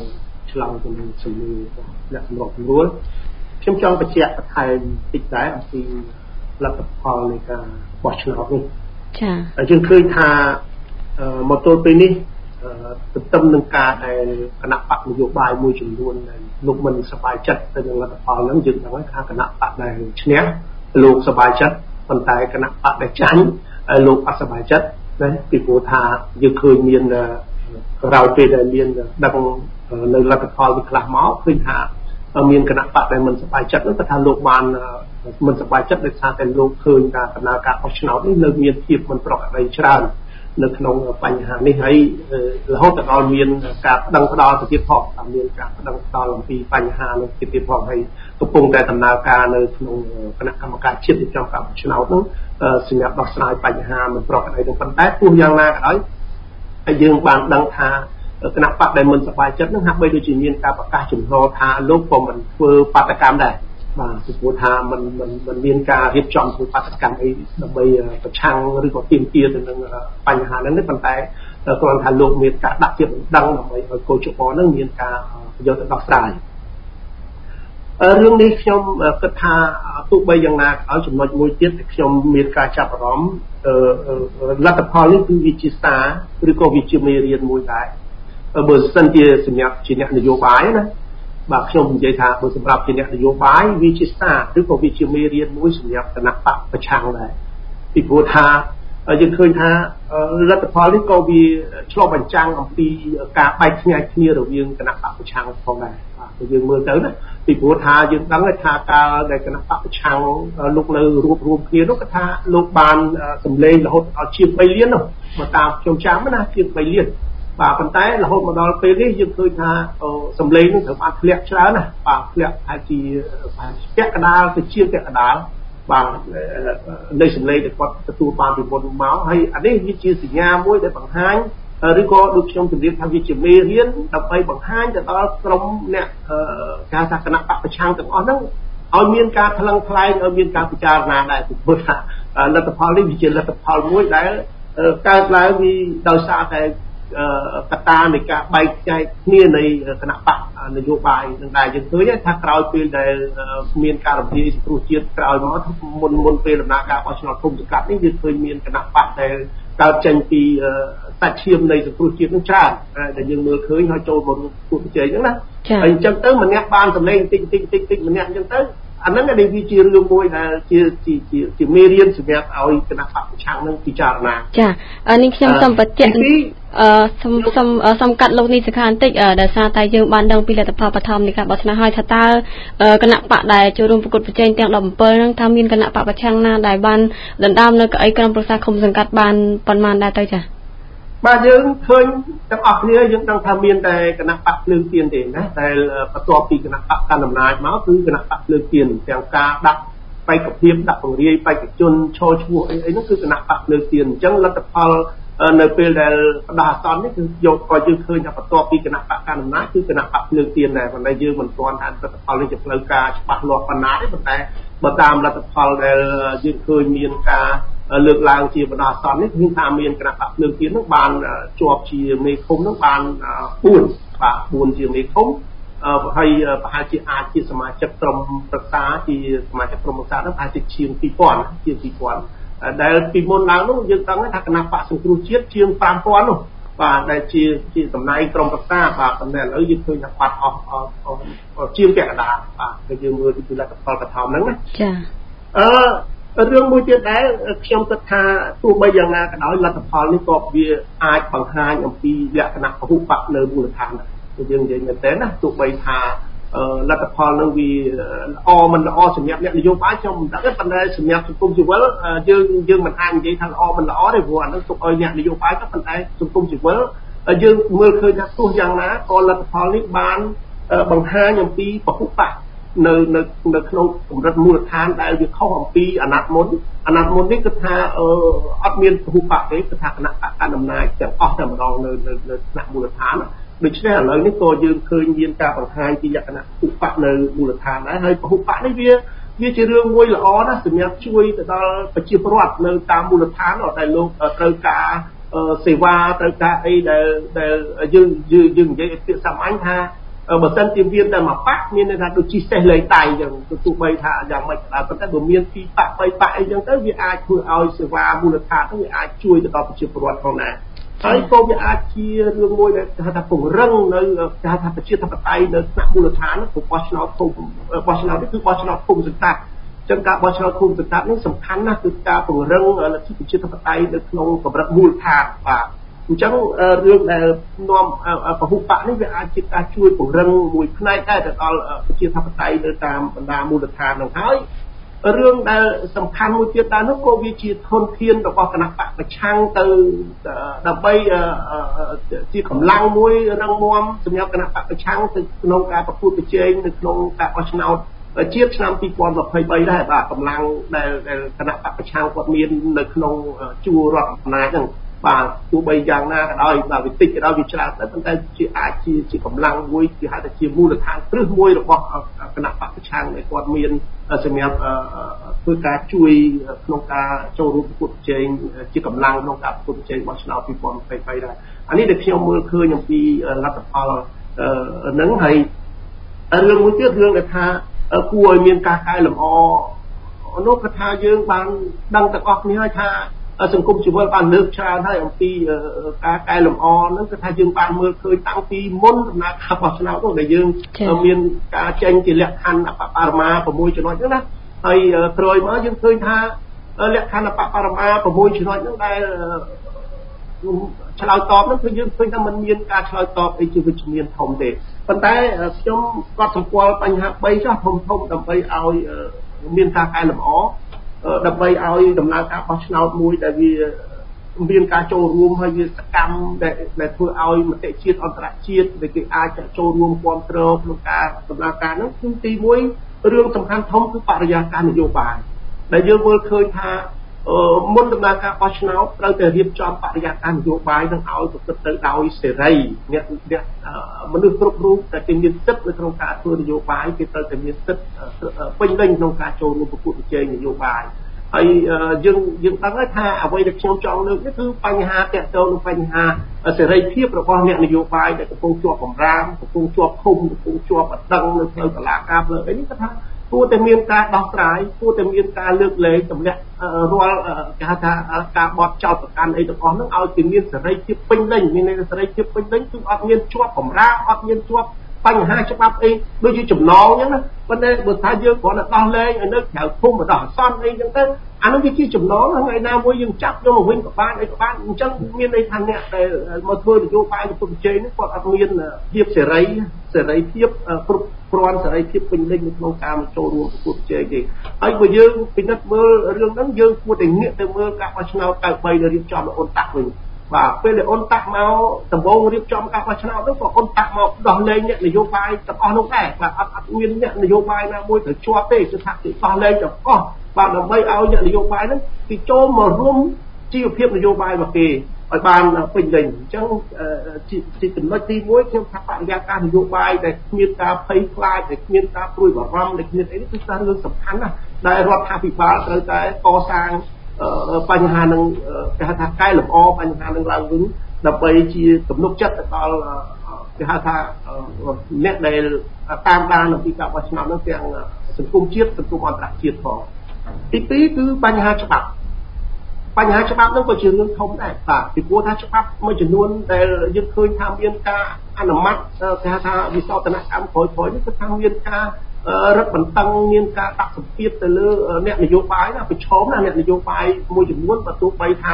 ឆ្លងទៅនឹងជំនឿអ្នកសម្របសម្រួលខ្ញុំចង់បញ្ជាក់បន្ថែមតិចដែរអំពីលទ្ធផលនៃការបោះឆ្នោតនេះចា៎យើងឃើញថាមកទល់ពេលនេះទន្ទឹមនឹងការដែលគណៈបកនយោបាយមួយចំនួនដែលលោកមិនសប្បាយចិត្តទៅនឹងលទ្ធផលហ្នឹងយើងដឹងថាគណៈបកដែលឈ្នះលោកសប្បាយចិត្តប៉ុន្តែគណៈបកដែលចាញ់លោកអត់សប្បាយចិត្តណាពីព្រោះថាយើងឃើញមានក្រោយពេលដែលមានដឹងនៅលទ្ធផលវាខ្លះមកឃើញថាមានគណៈបកដែលមិនសប្បាយចិត្តនោះគាត់ថាលោកបានមិនសប្បាយចិត្តដោយសារតែលោកឃើញការដំណើរការបោះឆ្នោតនេះនៅមានភាពមិនប្រក្រតីច្រើននៅក្នុងបញ្ហានេះហើយរហូតដល់មានការប្តឹងផ្តល់ទៅទៀតផងមានការប្តឹងផ្តល់អំពីបញ្ហានោះទៀតផងហើយកំពុងតែដំណើរការនៅក្នុងគណៈកម្មការជាតិចំការបោះឆ្នោតនោះសម្រាប់ដោះស្រាយបញ្ហាមិនប្រក្រតីនោះប៉ុន្តែទោះយ៉ាងណាក៏ដោយហើយយើងបានដឹងថាគណៈបកដែលមិនសប្បាយចិត្តនឹងហាក់បីដូចជាមានការប្រកាសចំហថាលោកក៏មិនធ្វើបាតកម្មដែរបាទពីព្រោះថាมันមានការរៀបចំធ្វើបាតកម្មអីដើម្បីប្រឆាំងឬក៏ទាមទារទៅនឹងបញ្ហាហ្នឹងទេប៉ុន្តែគ្រាន់ថាលោកមានការដាក់ជាបណ្ដឹងដើម្បីឲ្យកោជបហ្នឹងមានការយកទៅដោះស្រាយរឿងនេះខ្ញុំគិតថាទោះបីយ៉ាងណាក៏ដោយចំណុចមួយទៀតដែលខ្ញុំមានការចាប់អារម្មណ៍លទ្ធផលនេះគឺវាជាសារឬក៏វាជាមេរៀនមួយដែរបើសិនជាសម្រាប់ជាអ្នកនយោបាយណាបាទខ្ញុំនិយាយថាបើសម្រាប់ជាអ្នកនយោបាយវាជាសារឬក៏វាជាមេរៀនមួយសម្រាប់គណៈបកប្រឆាំងដែរពីព្រោះថាយើងឃើញថាលទ្ធផលនេះក៏វាឆ្លុះបញ្ចាំងអំពីការបែកខ្ញែកគ្នារវាងគណៈបកប្រឆាំងផងដែរបាទយើងមើលទៅណាពីព្រោះថាយើងដឹងថាកាលដែលគណៈបកប្រឆាំងលោកនៅរួបរวมគ្នានោះគឺថាលោកបានសម្លេងរហូតដល់ជាង3លាននោះបើតាមខ្ញុំចាំណាជាង3លានបាទប៉ុន្តែរហូតមកដល់ពេលនេះយើងឃើញថាសម្លេងនឹងត្រូវបានធ្លាក់ច្រើនណាបាទធ្លាក់អាចជាពាក់កណ្ដាលទៅជាពាក់កណ្ដាលបាទនៃសម្លេងដែលគាត់ទទួលបានពីមុនមកហើយអានេះវាជាសញ្ញាមួយដែលបង្ហាញឬក៏ដូចខ្ញុំជម្រាបថាវាជាមេរៀនដើម្បីបង្ហាញទៅដល់ក្រុមអ្នកការថាគណៈបកប្រឆាំងទាំងអស់ហ្នឹងឲ្យមានការថ្លឹងថ្លែងឲ្យមានការពិចារណាដែរពីព្រោះថាលទ្ធផលនេះវាជាលទ្ធផលមួយដែលកើតឡើងពីដោយសារតែកត្តានៃការបែកចែកគ្នានៃគណៈបកនយោបាយនឹងដែរយើងឃើញថាក្រោយពេលដែលមានការរំលាយសង្គ្រោះជាតិក្រោយមកមុនពេលដំណើរការបោះឆ្នោតគុំសង្កាត់នេះយើងឃើញមានគណៈបកដែលកើតចេញពីសាច់ឈាមនៃសង្គ្រោះជាតិនឹងច្រើនដែលយើងមើលឃើញហើយចូលមករួមប្រជែងហ្នឹងណាហើយអញ្ចឹងទៅម្នាក់បានសម្លេងតិចម្នាក់អញ្ចឹងទៅអាហ្នឹងដែលវាជារឿងមួយដែលជាមេរៀនសម្រាប់ឲ្យគណៈបកប្រឆាំងនឹងពិចារណាចានេះខ្ញុំសូមបញ្ជាក់សូមកាត់លោកនេះសខាបន្តិចដោយសារតែយើងបានដឹងពីលទ្ធផលបឋមនៃការបោះឆ្នោតហើយថាតើគណៈបកដែលចូលរួមប្រកួតប្រជែងទាំង17ហ្នឹងថាមានគណៈបកប្រឆាំងណាដែលបានដណ្ដើមនៅកៅអីក្រុមប្រឹក្សាឃុំសង្កាត់បានប៉ុន្មានដែរទៅចាបាទយើងឃើញទាំងអស់គ្នាយើងដឹងថាមានតែគណៈបកភ្លើងទៀនទេណាដែលបន្ទាប់ពីគណៈបកកាន់អំណាចមកគឺគណៈបកភ្លើងទៀនទាំងការដាក់បេក្ខភាពដាក់ពង្រាយបេក្ខជនឈរឈ្មោះអីហ្នឹងគឺគណៈបកភ្លើងទៀនអញ្ចឹងលទ្ធផលនៅពេលដែលបដាអាសន្ននេះគឺយកក៏យើងឃើញថាបន្ទាប់ពីគណៈបកកាន់អំណាចគឺគណៈបកភ្លើងទៀនដែរប៉ុន្តែយើងមិនទាន់ថាលទ្ធផលនេះជាផ្លូវការច្បាស់លាស់ប៉ុណ្ណាទេប៉ុន្តែបើតាមលទ្ធផលដែលយើងឃើញមានការលើកឡើងជាបណ្ដាអាសន្ននេះគឺថាមានគណៈបកភ្លើងទៀននឹងបានជាប់ជាមេឃុំនឹងបាន4ជាមេឃុំហើយប្រហែលជាអាចជាសមាជិកក្រុមប្រឹក្សាជាសមាជិកក្រុមប្រឹក្សានោះប្រហែលជាជាង 2000ដែលពីមុនឡើងនោះយើងដឹងថាគណៈបកសង្គ្រោះជាតិជាង 5000 នោះបាទដែលជាតំណែងក្រុមប្រឹក្សាបាទប៉ុន្តែឥឡូវយើងឃើញថាបាត់អស់ជាងពាក់កណ្ដាលបាទហើយយើងមើលពីលទ្ធផលបឋមហ្នឹងណាចារឿងមួយទៀតដែលខ្ញុំគិតថាទោះបីយ៉ាងណាក៏ដោយលទ្ធផលនេះក៏វាអាចបង្ហាញអំពីលក្ខណៈពហុបកនៅមូលដ្ឋានដែរយើងនិយាយមែនទេណាទោះបីថាលទ្ធផលនឹងវាល្អមិនល្អសម្រាប់អ្នកនយោបាយខ្ញុំមិនដឹងទេប៉ុន្តែសម្រាប់សង្គមស៊ីវិលយើងមិនអាចនិយាយថាល្អមិនល្អទេព្រោះអានោះទុកឲ្យអ្នកនយោបាយទៅប៉ុន្តែសង្គមស៊ីវិលយើងមើលឃើញថាទោះយ៉ាងណាក៏លទ្ធផលនេះបានបង្ហាញអំពីពហុបកនៅក្នុងកម្រិតមូលដ្ឋានដែលវាខុសអំពីអាណត្តិមុននេះគឺថាអត់មានពហុបកទេគឺថាគណៈបកកណ្ដាលអំណាចទាំងអស់តែម្ដងនៅថ្នាក់មូលដ្ឋានដូច្នេះឥឡូវនេះក៏យើងឃើញមានការបង្ហាញពីលក្ខណៈពហុបកនៅមូលដ្ឋានដែរហើយពហុបកនេះវាជារឿងមួយល្អណាស់សម្រាប់ជួយទៅដល់ប្រជាពលរដ្ឋនៅតាមមូលដ្ឋានដែលលោកត្រូវការសេវាត្រូវការអីដែលយើងនិយាយពាក្យសាមញ្ញថាបើសិនជាមានតែមួយប៉ាក់មានន័យថាដូចជីសេះលេងដៃអញ្ចឹងទោះបីថាយ៉ាងម៉េចក៏ដោយប៉ុន្តែបើមានពីរប៉ាក់3ប៉ាក់អីចឹងទៅវាអាចធ្វើឲ្យសេវាមូលដ្ឋានហ្នឹងវាអាចជួយទៅដល់ប្រជាពលរដ្ឋផងដែរហើយក៏វាអាចជារឿងមួយដែលគេថាពង្រឹងនៅគេថាប្រជាធិបតេយ្យនៅថ្នាក់មូលដ្ឋានហ្នឹងបោះឆ្នោតភូមិបោះឆ្នោតនេះគឺបោះឆ្នោតភូមិសង្កាត់ចឹងការបោះឆ្នោតភូមិសង្កាត់នេះសំខាន់ណាស់គឺការពង្រឹងលទ្ធិប្រជាធិបតេយ្យនៅក្នុងកម្រិតមូលដ្ឋានបាទអញ្ចឹងរឿងដែលនាំពហុបកនេះវាអាចជាការជួយពង្រឹងមួយផ្នែកដែរទៅដល់ប្រជាធិបតេយ្យនៅតាមបណ្ដាមូលដ្ឋាននោះហើយរឿងដែលសំខាន់មួយទៀតដែរនោះក៏វាជាធនធានរបស់គណៈបកប្រឆាំងទៅដើម្បីជាកម្លាំងមួយរឹងមាំសម្រាប់គណៈបកប្រឆាំងទៅក្នុងការប្រកួតប្រជែងនៅក្នុងការបោះឆ្នោតជាតិឆ្នាំ2023ដែរបាទកម្លាំងដែលគណៈបកប្រឆាំងគាត់មាននៅក្នុងជួររដ្ឋអំណាចហ្នឹងបាទទោះបីយ៉ាងណាក៏ដោយបាទវិតិចក៏ដោយវាច្រើនតែប៉ុន្តែជាអាចជាកម្លាំងមួយគេហៅថាជាមូលដ្ឋានគ្រឹះមួយរបស់គណៈបកប្រឆាំងដែលគាត់មានសម្រាប់ធ្វើការជួយក្នុងការចូលរួមប្រកួតប្រជែងជាកម្លាំងក្នុងការប្រកួតប្រជែងបោះឆ្នោត2023ដែរអានេះដែលខ្ញុំមើលឃើញអំពីលទ្ធផលហ្នឹងហើយរឿងមួយទៀតរឿងដែលថាគួរឲ្យមានការកែលម្អនោះគឺថាយើងបានដឹងទាំងអស់គ្នាហើយថាសង្គមស៊ីវិលបានលើកច្រើនហើយអំពីការកែលម្អហ្នឹងគឺថាយើងបានមើលឃើញតាំងពីមុនដំណើរការបោះឆ្នោតនោះដែលយើងមានការចេញជាលក្ខខណ្ឌអបបរមា6ចំណុចហ្នឹងណាហើយក្រោយមកយើងឃើញថាលក្ខខណ្ឌអបបរមា6ចំណុចហ្នឹងដែលឆ្លើយតបហ្នឹងគឺយើងឃើញថាมันមានការឆ្លើយតបអីជាវិជ្ជមានធំទេប៉ុន្តែខ្ញុំក៏សម្គាល់បញ្ហា3ចុះធំដើម្បីឲ្យមានការកែលម្អដើម្បីឲ្យដំណើរការបោះឆ្នោតមួយដែលវាមានការចូលរួមហើយវាសកម្មដែលធ្វើឲ្យមតិជាតិអន្តរជាតិដែលគេអាចចូលរួមគ្រប់គ្រងក្នុងការដំណើរការនោះគឺទី1រឿងសំខាន់ធំគឺបរិយាកាសនយោបាយដែលយើងមើលឃើញថាមុនដំណើរការបោះឆ្នោតត្រូវតែរៀបចំបរិយាកាសនយោបាយនឹងឲ្យប្រព្រឹត្តទៅដោយសេរីអ្នកមនុស្សគ្រប់រូបដែលគេមានសិទ្ធិនៅក្នុងការធ្វើនយោបាយគេត្រូវតែមានសិទ្ធិពេញលេញក្នុងការចូលរួមប្រកួតប្រជែងនយោបាយហើយយើងដឹងហើយថាអ្វីដែលខ្ញុំចង់លើកនេះគឺបញ្ហាទាក់ទងនឹងបញ្ហាសេរីភាពរបស់អ្នកនយោបាយដែលកំពុងជាប់បំរាមកំពុងជាប់ឃុំកំពុងជាប់អដឹងនៅផ្លូវតុលាការផ្លូវអីនេះគឺថាគួរតែមានការដោះស្រាយគួរតែមានការលើកលែងទម្លាក់រាល់គេហៅថាការបត់ចោទប្រកាន់អីទាំងអស់ហ្នឹងឲ្យគេមានសេរីភាពពេញលេញមានន័យថាសេរីភាពពេញលេញគឺអត់មានជាប់បំរាមអត់មានជាប់បញ្ហាច្បាប់អីដូចជាចំណងអញ្ចឹងណាប៉ុន្តែបើថាយើងគ្រាន់តែដោះលែងឲ្យនៅក្រៅភូមិដោះអសន្នអីអញ្ចឹងទៅអានោះវាជាចំណងថ្ងៃណាមួយយើងចាប់យកមកវិញក៏បានអីក៏បានអញ្ចឹងមានន័យថាអ្នកដែលមកធ្វើនយោបាយប្រកួតប្រជែងនេះគាត់អត់មានភាពសេរីភាពគ្រប់គ្រាន់សេរីភាពពេញលេញនៅក្នុងការចូលរួមប្រកួតប្រជែងទេហើយបើយើងពិនិត្យមើលរឿងហ្នឹងយើងគួរតែងាកទៅមើលការបោះឆ្នោត93ដែលរៀបចំដោយអ៊ុនតាក់វិញបាទពេលដែលអ៊ុនតាក់មកដំបូងរៀបចំការបោះឆ្នោតនោះក៏អ៊ុនតាក់មកដោះលែងអ្នកនយោបាយទាំងអស់នោះដែរបាទអត់មានអ្នកនយោបាយណាមួយទៅជាប់ទេគឺថាគេដោះលែងទាំងអស់បាទដើម្បីឲ្យអ្នកនយោបាយហ្នឹងគេចូលមករួមជីវភាពនយោបាយរបស់គេឲ្យបានពេញលេញអញ្ចឹងជាចំណុចទី1ខ្ញុំថាបរិយាកាសនយោបាយដែលគ្មានការភ័យខ្លាចដែលគ្មានការព្រួយបារម្ភដែលគ្មានអីនេះគឺថារឿងសំខាន់ណាស់ដែលរដ្ឋាភិបាលត្រូវតែកសាងបញ្ហានឹងគេហៅថាកែលម្អបញ្ហានឹងឡើងវិញដើម្បីជាទំនុកចិត្តទៅដល់គេហៅថាអ្នកដែលតាមដានអំពីការបោះឆ្នោតនោះទាំងសង្គមជាតិសង្គមអន្តរជាតិផងទី2គឺបញ្ហាច្បាប់នោះក៏ជារឿងធំដែរបាទពីព្រោះថាច្បាប់មួយចំនួនដែលយើងឃើញថាមានការអនុម័តគេហៅថាវិសោធនកម្មក្រោយៗនេះគឺថាមានការរឹតបន្តឹងមានការដាក់សម្ពាធទៅលើអ្នកនយោបាយណាប្រឈមណាអ្នកនយោបាយមួយចំនួនបើទោះបីថា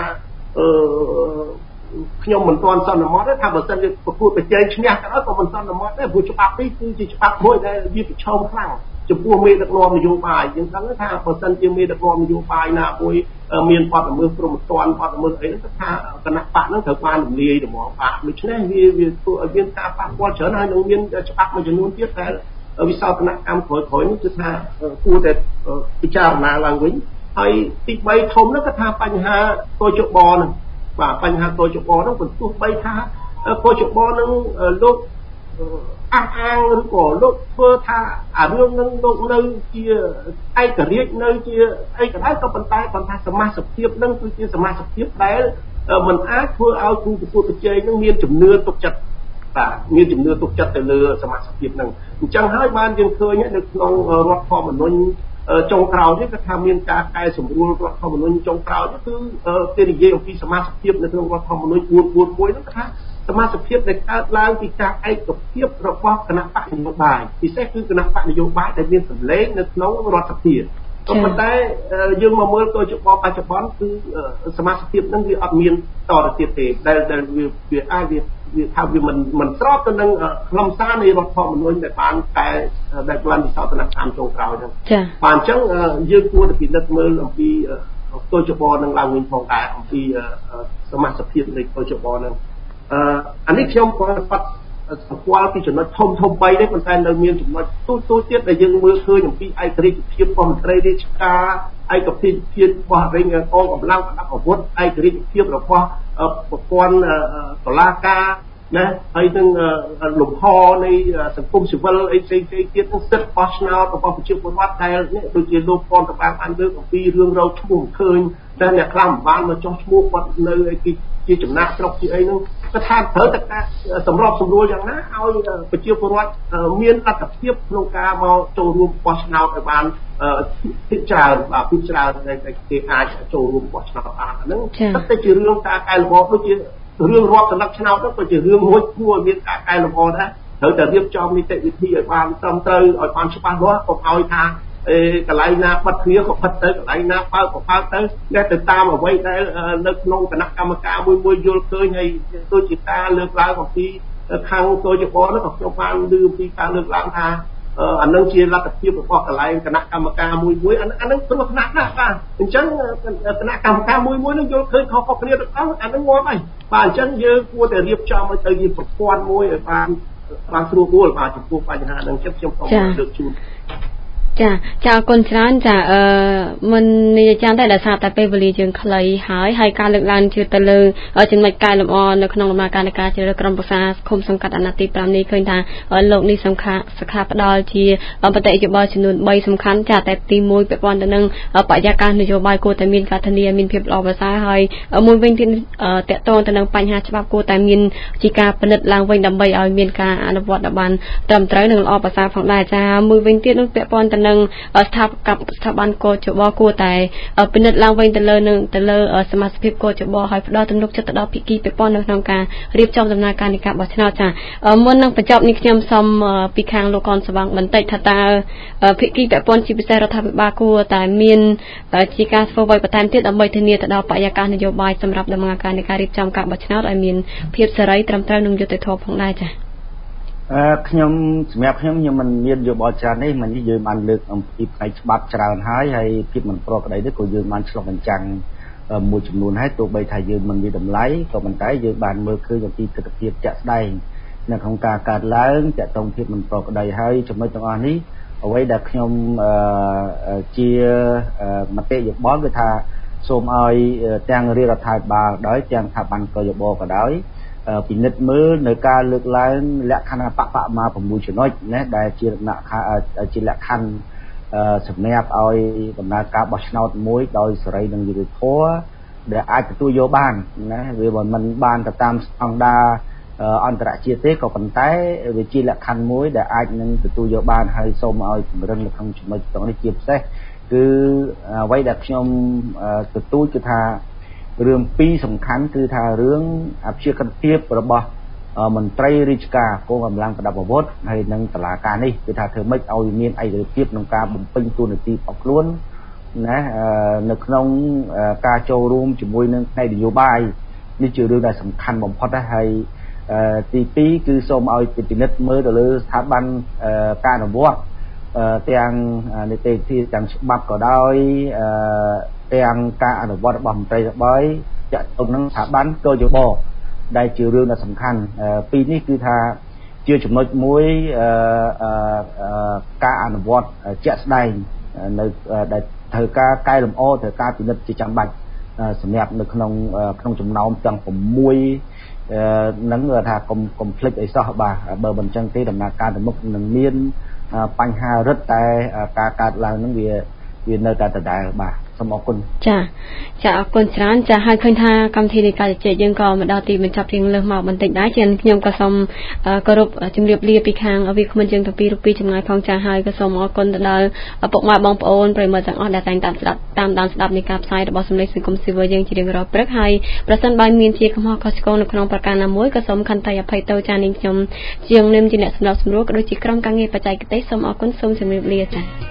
ខ្ញុំមិនទាន់សន្មតទេថាបើសិនជាប្រកួតប្រជែងឈ្នះក៏ដោយក៏មិនសន្មតដែរព្រោះច្បាប់នេះគឺជាច្បាប់មួយដែលវាប្រឈមខ្លាំងចំពោះមេដឹកនាំនយោបាយយើងដឹងថាបើសិនជាមេដឹកនាំនយោបាយណាមួយមានបទល្មើសព្រហ្មទណ្ឌបទល្មើសអីហ្នឹងថាគណៈបកហ្នឹងត្រូវបានរំលាយតម្រងបាក់ដូច្នេះវាធ្វើឲ្យមានការប៉ះពាល់ច្រើនហើយនឹងមានច្បាប់មួយចំនួនទៀតដែលវិសោធនកម្មក្រោយៗនេះគឺថាគួរតែពិចារណាឡើងវិញហើយទី3ធំនោះគឺថាបញ្ហាកោជបហ្នឹងបាទបញ្ហាកោជបហ្នឹងបើទោះបីថាកោជបហ្នឹងលោកអះអាងឬក៏លោកធ្វើថាអារឿងហ្នឹងលោកនៅជាឯករាជ្យនៅជាអីក៏ដោយក៏ប៉ុន្តែគាត់ថាសមាជិកភាពហ្នឹងគឺជាសមាជិកភាពដែលមិនអាចធ្វើឲ្យគូប្រកួតប្រជែងហ្នឹងមានជំនឿទុកចិត្តមានជំនឿទុកចិត្តទៅលើសមាជិកភាពហ្នឹងអញ្ចឹងហើយបានយើងឃើញនៅក្នុងរដ្ឋធម្មនុញ្ញចុងក្រោយនេះគឺថាមានការកែសម្រួលរដ្ឋធម្មនុញ្ញចុងក្រោយគឺគេនិយាយអំពីសមាជិកភាពនៅក្នុងរដ្ឋធម្មនុញ្ញ441ហ្នឹងថាសមាជិកភាពដែលកើតឡើងពីការឯកភាពរបស់គណៈបកនយោបាយពិសេសគឺគណៈបកនយោបាយដែលមានសម្លេងនៅក្នុងរដ្ឋសភាក៏ប៉ុន្តែយើងមកមើលគោលចំបបច្ចុប្បន្នគឺសមាជិកភាពហ្នឹងវាអត់មានតទៅទៀតទេដែលវាអាចវាថាវាមិនស្របទៅនឹងខ្លឹមសារនៃរដ្ឋធម្មនុញ្ញដែលបានតែដែលបានវិសោធនកម្មចុងក្រោយហ្នឹងបាទអញ្ចឹងយើងគួរតែពិនិត្យមើលអំពីគោលចំបនឹងឡើងវិញផងដែរអំពីសមាជិកភាពនៃគោលចំបហ្នឹងអានេះខ្ញុំក៏បាត់ស្គាល់ពីចំណុចធំ3ទេប៉ុន្តែនៅមានចំណុចទូទៀតដែលយើងមើលឃើញអំពីឯករាជ្យភាពរបស់មន្ត្រីរាជការឯកភាពរបស់រែងកងកម្លាំងប្រដាប់អាវុធឯករាជ្យភាពរបស់ប្រព័ន្ធតុលាការណាហើយនឹងលំហនៃសង្គមស៊ីវិលអីផ្សេងទៀតនឹងសិទ្ធិបោះឆ្នោតរបស់ប្រជាពលរដ្ឋដែលនេះដូចជាលោកប៉ុនតបានលើកអំពីរឿងរោគឈ្មោះឃើញតែអ្នកខ្លះមិនបានមកចោះឈ្មោះគាត់នៅជាចំណាក់ស្រុកជាអីហ្នឹងគាត់ថាត្រូវតែការសម្របសម្រួលយ៉ាងណាឲ្យប្រជាពលរដ្ឋមានលទ្ធភាពក្នុងការមកចូលរួមបោះឆ្នោតឲ្យបានពិចារណាពិចារណាគេអាចចូលរួមបោះឆ្នោតបានហ្នឹងតែជារឿងការកែលម្អដូចជារឿងរាប់សន្លឹកឆ្នោតហ្នឹងក៏ជារឿងមួយគួរមានការកែលម្អដែរត្រូវតែរៀបចំនីតិវិធីឲ្យបានត្រឹមត្រូវឲ្យបានច្បាស់លាស់កុំឲ្យថាកន្លែងណាបិទគ្នាក៏បិទទៅកន្លែងណាបើកក៏បើកទៅតែតាមអ្វីដែលនៅក្នុងគណៈកម្មការមួយយល់ឃើញហើយដូចជាការលើកឡើងអំពីខាងគោលចំបនោះក៏ខ្ញុំបានឮអំពីការលើកឡើងថាអានឹងជាលទ្ធភាពរបស់កន្លែងគណៈកម្មការមួយអានឹងគ្រោះថ្នាក់ណាស់បាទអញ្ចឹងគណៈកម្មការមួយនឹងយល់ឃើញខុសគ្នាទៅអស់អានឹងងាប់ហើយបាទអញ្ចឹងយើងគួរតែរៀបចំឲ្យទៅជាប្រព័ន្ធមួយឲ្យបានស្រួលរួលបាទចំពោះបញ្ហាហ្នឹងខ្ញុំសូមលើកជូនចាអរគុណច្រើនចាមិននិយាយចាំតែដោយសារតែពេលវេលាយើងខ្លីហើយការលើកឡើងជឿទៅលើចំណុចកែលម្អនៅក្នុងដំណើរការនៃការជ្រើសរើសក្រុមប្រឹក្សាឃុំសង្កាត់អាណត្តិទី5នេះឃើញថាលោកនេះសខាផ្ដល់ជាបតិយោបល់ចំនួន3សំខាន់ចាតែទី1ពាក់ព័ន្ធទៅនឹងបរិយាកាសនយោបាយគួរតែមានការធានាមានភាពល្អប្រសើរហើយមួយវិញទៀតតកតងទៅនឹងបញ្ហាច្បាប់គួរតែមានជាការពិនិត្យឡើងវិញដើម្បីឲ្យមានការអនុវត្តឲ្យបានត្រឹមត្រូវនិងល្អប្រសើរផងដែរចាមួយវិញទៀតនោះពាក់ព័ន្ធទៅនឹងស្ថាប័នកោជបគួរតែពិនិត្យឡើងវិញទៅលើសមាជិកកោជបឲ្យផ្ដល់ទំនុកចិត្តទៅដល់ភាគីពាក់ព័ន្ធនៅក្នុងការរៀបចំដំណើរការនៃការបោះឆ្នោតចាមុននឹងបញ្ចប់នេះខ្ញុំសូមពីខាងលោកកនស្វាងបន្តិចថាតើភាគីពាក់ព័ន្ធជាពិសេសរដ្ឋាភិបាលគួរតែមានជាការធ្វើអ្វីបន្ថែមទៀតដើម្បីធានាទៅដល់បរិយាកាសនយោបាយសម្រាប់ដំណើរការនៃការរៀបចំការបោះឆ្នោតឲ្យមានភាពសេរីត្រឹមត្រូវនិងយុត្តិធម៌ផងដែរចាខ្ញុំសម្រាប់ខ្ញុំមិនមានយោបល់ច្រើនទេមិនយើងបានលើកអំពីផ្នែកច្បាប់ច្រើនហើយភាពមិនប្រក្រតីនេះក៏យើងបានឆ្លុះបញ្ចាំងមួយចំនួនហើយទោះបីថាយើងមិនមានតម្លៃក៏ប៉ុន្តែយើងបានមើលឃើញអំពីទស្សនវិជ្ជាជាក់ស្ដែងនៅក្នុងការកើតឡើងតាក់ទងភាពមិនប្រក្រតីហើយចំណុចទាំងអស់នេះអ្វីដែលខ្ញុំជាមតិយោបល់គឺថាសូមឲ្យទាំងរាជរដ្ឋាភិបាលដោយទាំងស្ថាប័នកោជបក៏ដោយពិនិត្យមើលនៅការលើកឡើងលក្ខណៈបកមក6ចំណុចណាដែលជាលក្ខខណ្ឌសម្រាប់ឲ្យដំណើរការបោះឆ្នោតមួយដោយសេរីនិងយុត្តិធម៌ដែលអាចទទួលយកបានណាវាមិនបានទៅតាមស្តង់ដារអន្តរជាតិទេក៏ប៉ុន្តែវាជាលក្ខខណ្ឌមួយដែលអាចនឹងទទួលយកបានហើយសូមឲ្យជំរុញនៅក្នុងចំណុចទាំងនេះជាពិសេសគឺអ្វីដែលខ្ញុំទទូចគឺថារឿងពីរសំខាន់គឺថារឿងអព្យាក្រឹតភាពរបស់មន្ត្រីរាជការកងកម្លាំងប្រដាប់អាវុធហើយនិងតុលាការនេះគឺថាធ្វើម៉េចឲ្យមានឯករាជ្យភាពក្នុងការបំពេញតួនាទីរបស់ខ្លួនណានៅក្នុងការចូលរួមជាមួយនឹងផ្នែកនយោបាយនេះជារឿងដែលសំខាន់បំផុតហើយទី2គឺសូមឲ្យពិនិត្យមើលទៅលើស្ថាប័នការអនុវត្តទាំងនីតិវិធីទាំងច្បាប់ក៏ដោយទាំងការអនុវត្តរបស់មន្ត្រីរបស់ចាក់ទៅនឹងស្ថាប័នកោជបដែលជារឿងដ៏សំខាន់ពីរនេះគឺថាជាចំណុចមួយការអនុវត្តជាក់ស្ដែងនៅដែលត្រូវការកែលម្អត្រូវការពិនិត្យជាចាំបាច់សម្រាប់នៅក្នុងចំណោមទាំង6នឹងថាកុំភ្លេចអីសោះបាទបើមិនចឹងទេដំណើរការទៅមុខនឹងមានបញ្ហារឹតតែការកើតឡើងនឹងវានៅតែដដែលបាទសូមអរគុណចាអរគុណច្រើនចាហើយឃើញថាកម្មវិធីនៃការជជែកយើងក៏មកដល់ទីបញ្ចប់រៀងលើសមកបន្តិចដែរជាខ្ញុំក៏សូមគោរពជម្រាបលាពីខាងវាគ្មិនយើងទាំងពីររូបពីចម្ងាយផងចាហើយក៏សូមអរគុណទៅដល់ពុកម៉ែបងប្អូនប្រិយមិត្តទាំងអស់ដែលតែងតាមស្ដាប់នៃការផ្សាយរបស់សម្លេងសង្គមស៊ីវិលយើងជារៀងរាល់ព្រឹកហើយប្រសិនបើមានជាកំហុសខុសឆ្គងនៅក្នុងប្រការណាមួយក៏សូមខន្តីអភ័យទោសចានាងខ្ញុំជាងនឹមជាអ្នកសម្របសម្រួលក៏ដូចជាក្រុមការងារបច្ចេកទេសសូមអរគុណសូមជម្រាបលាចា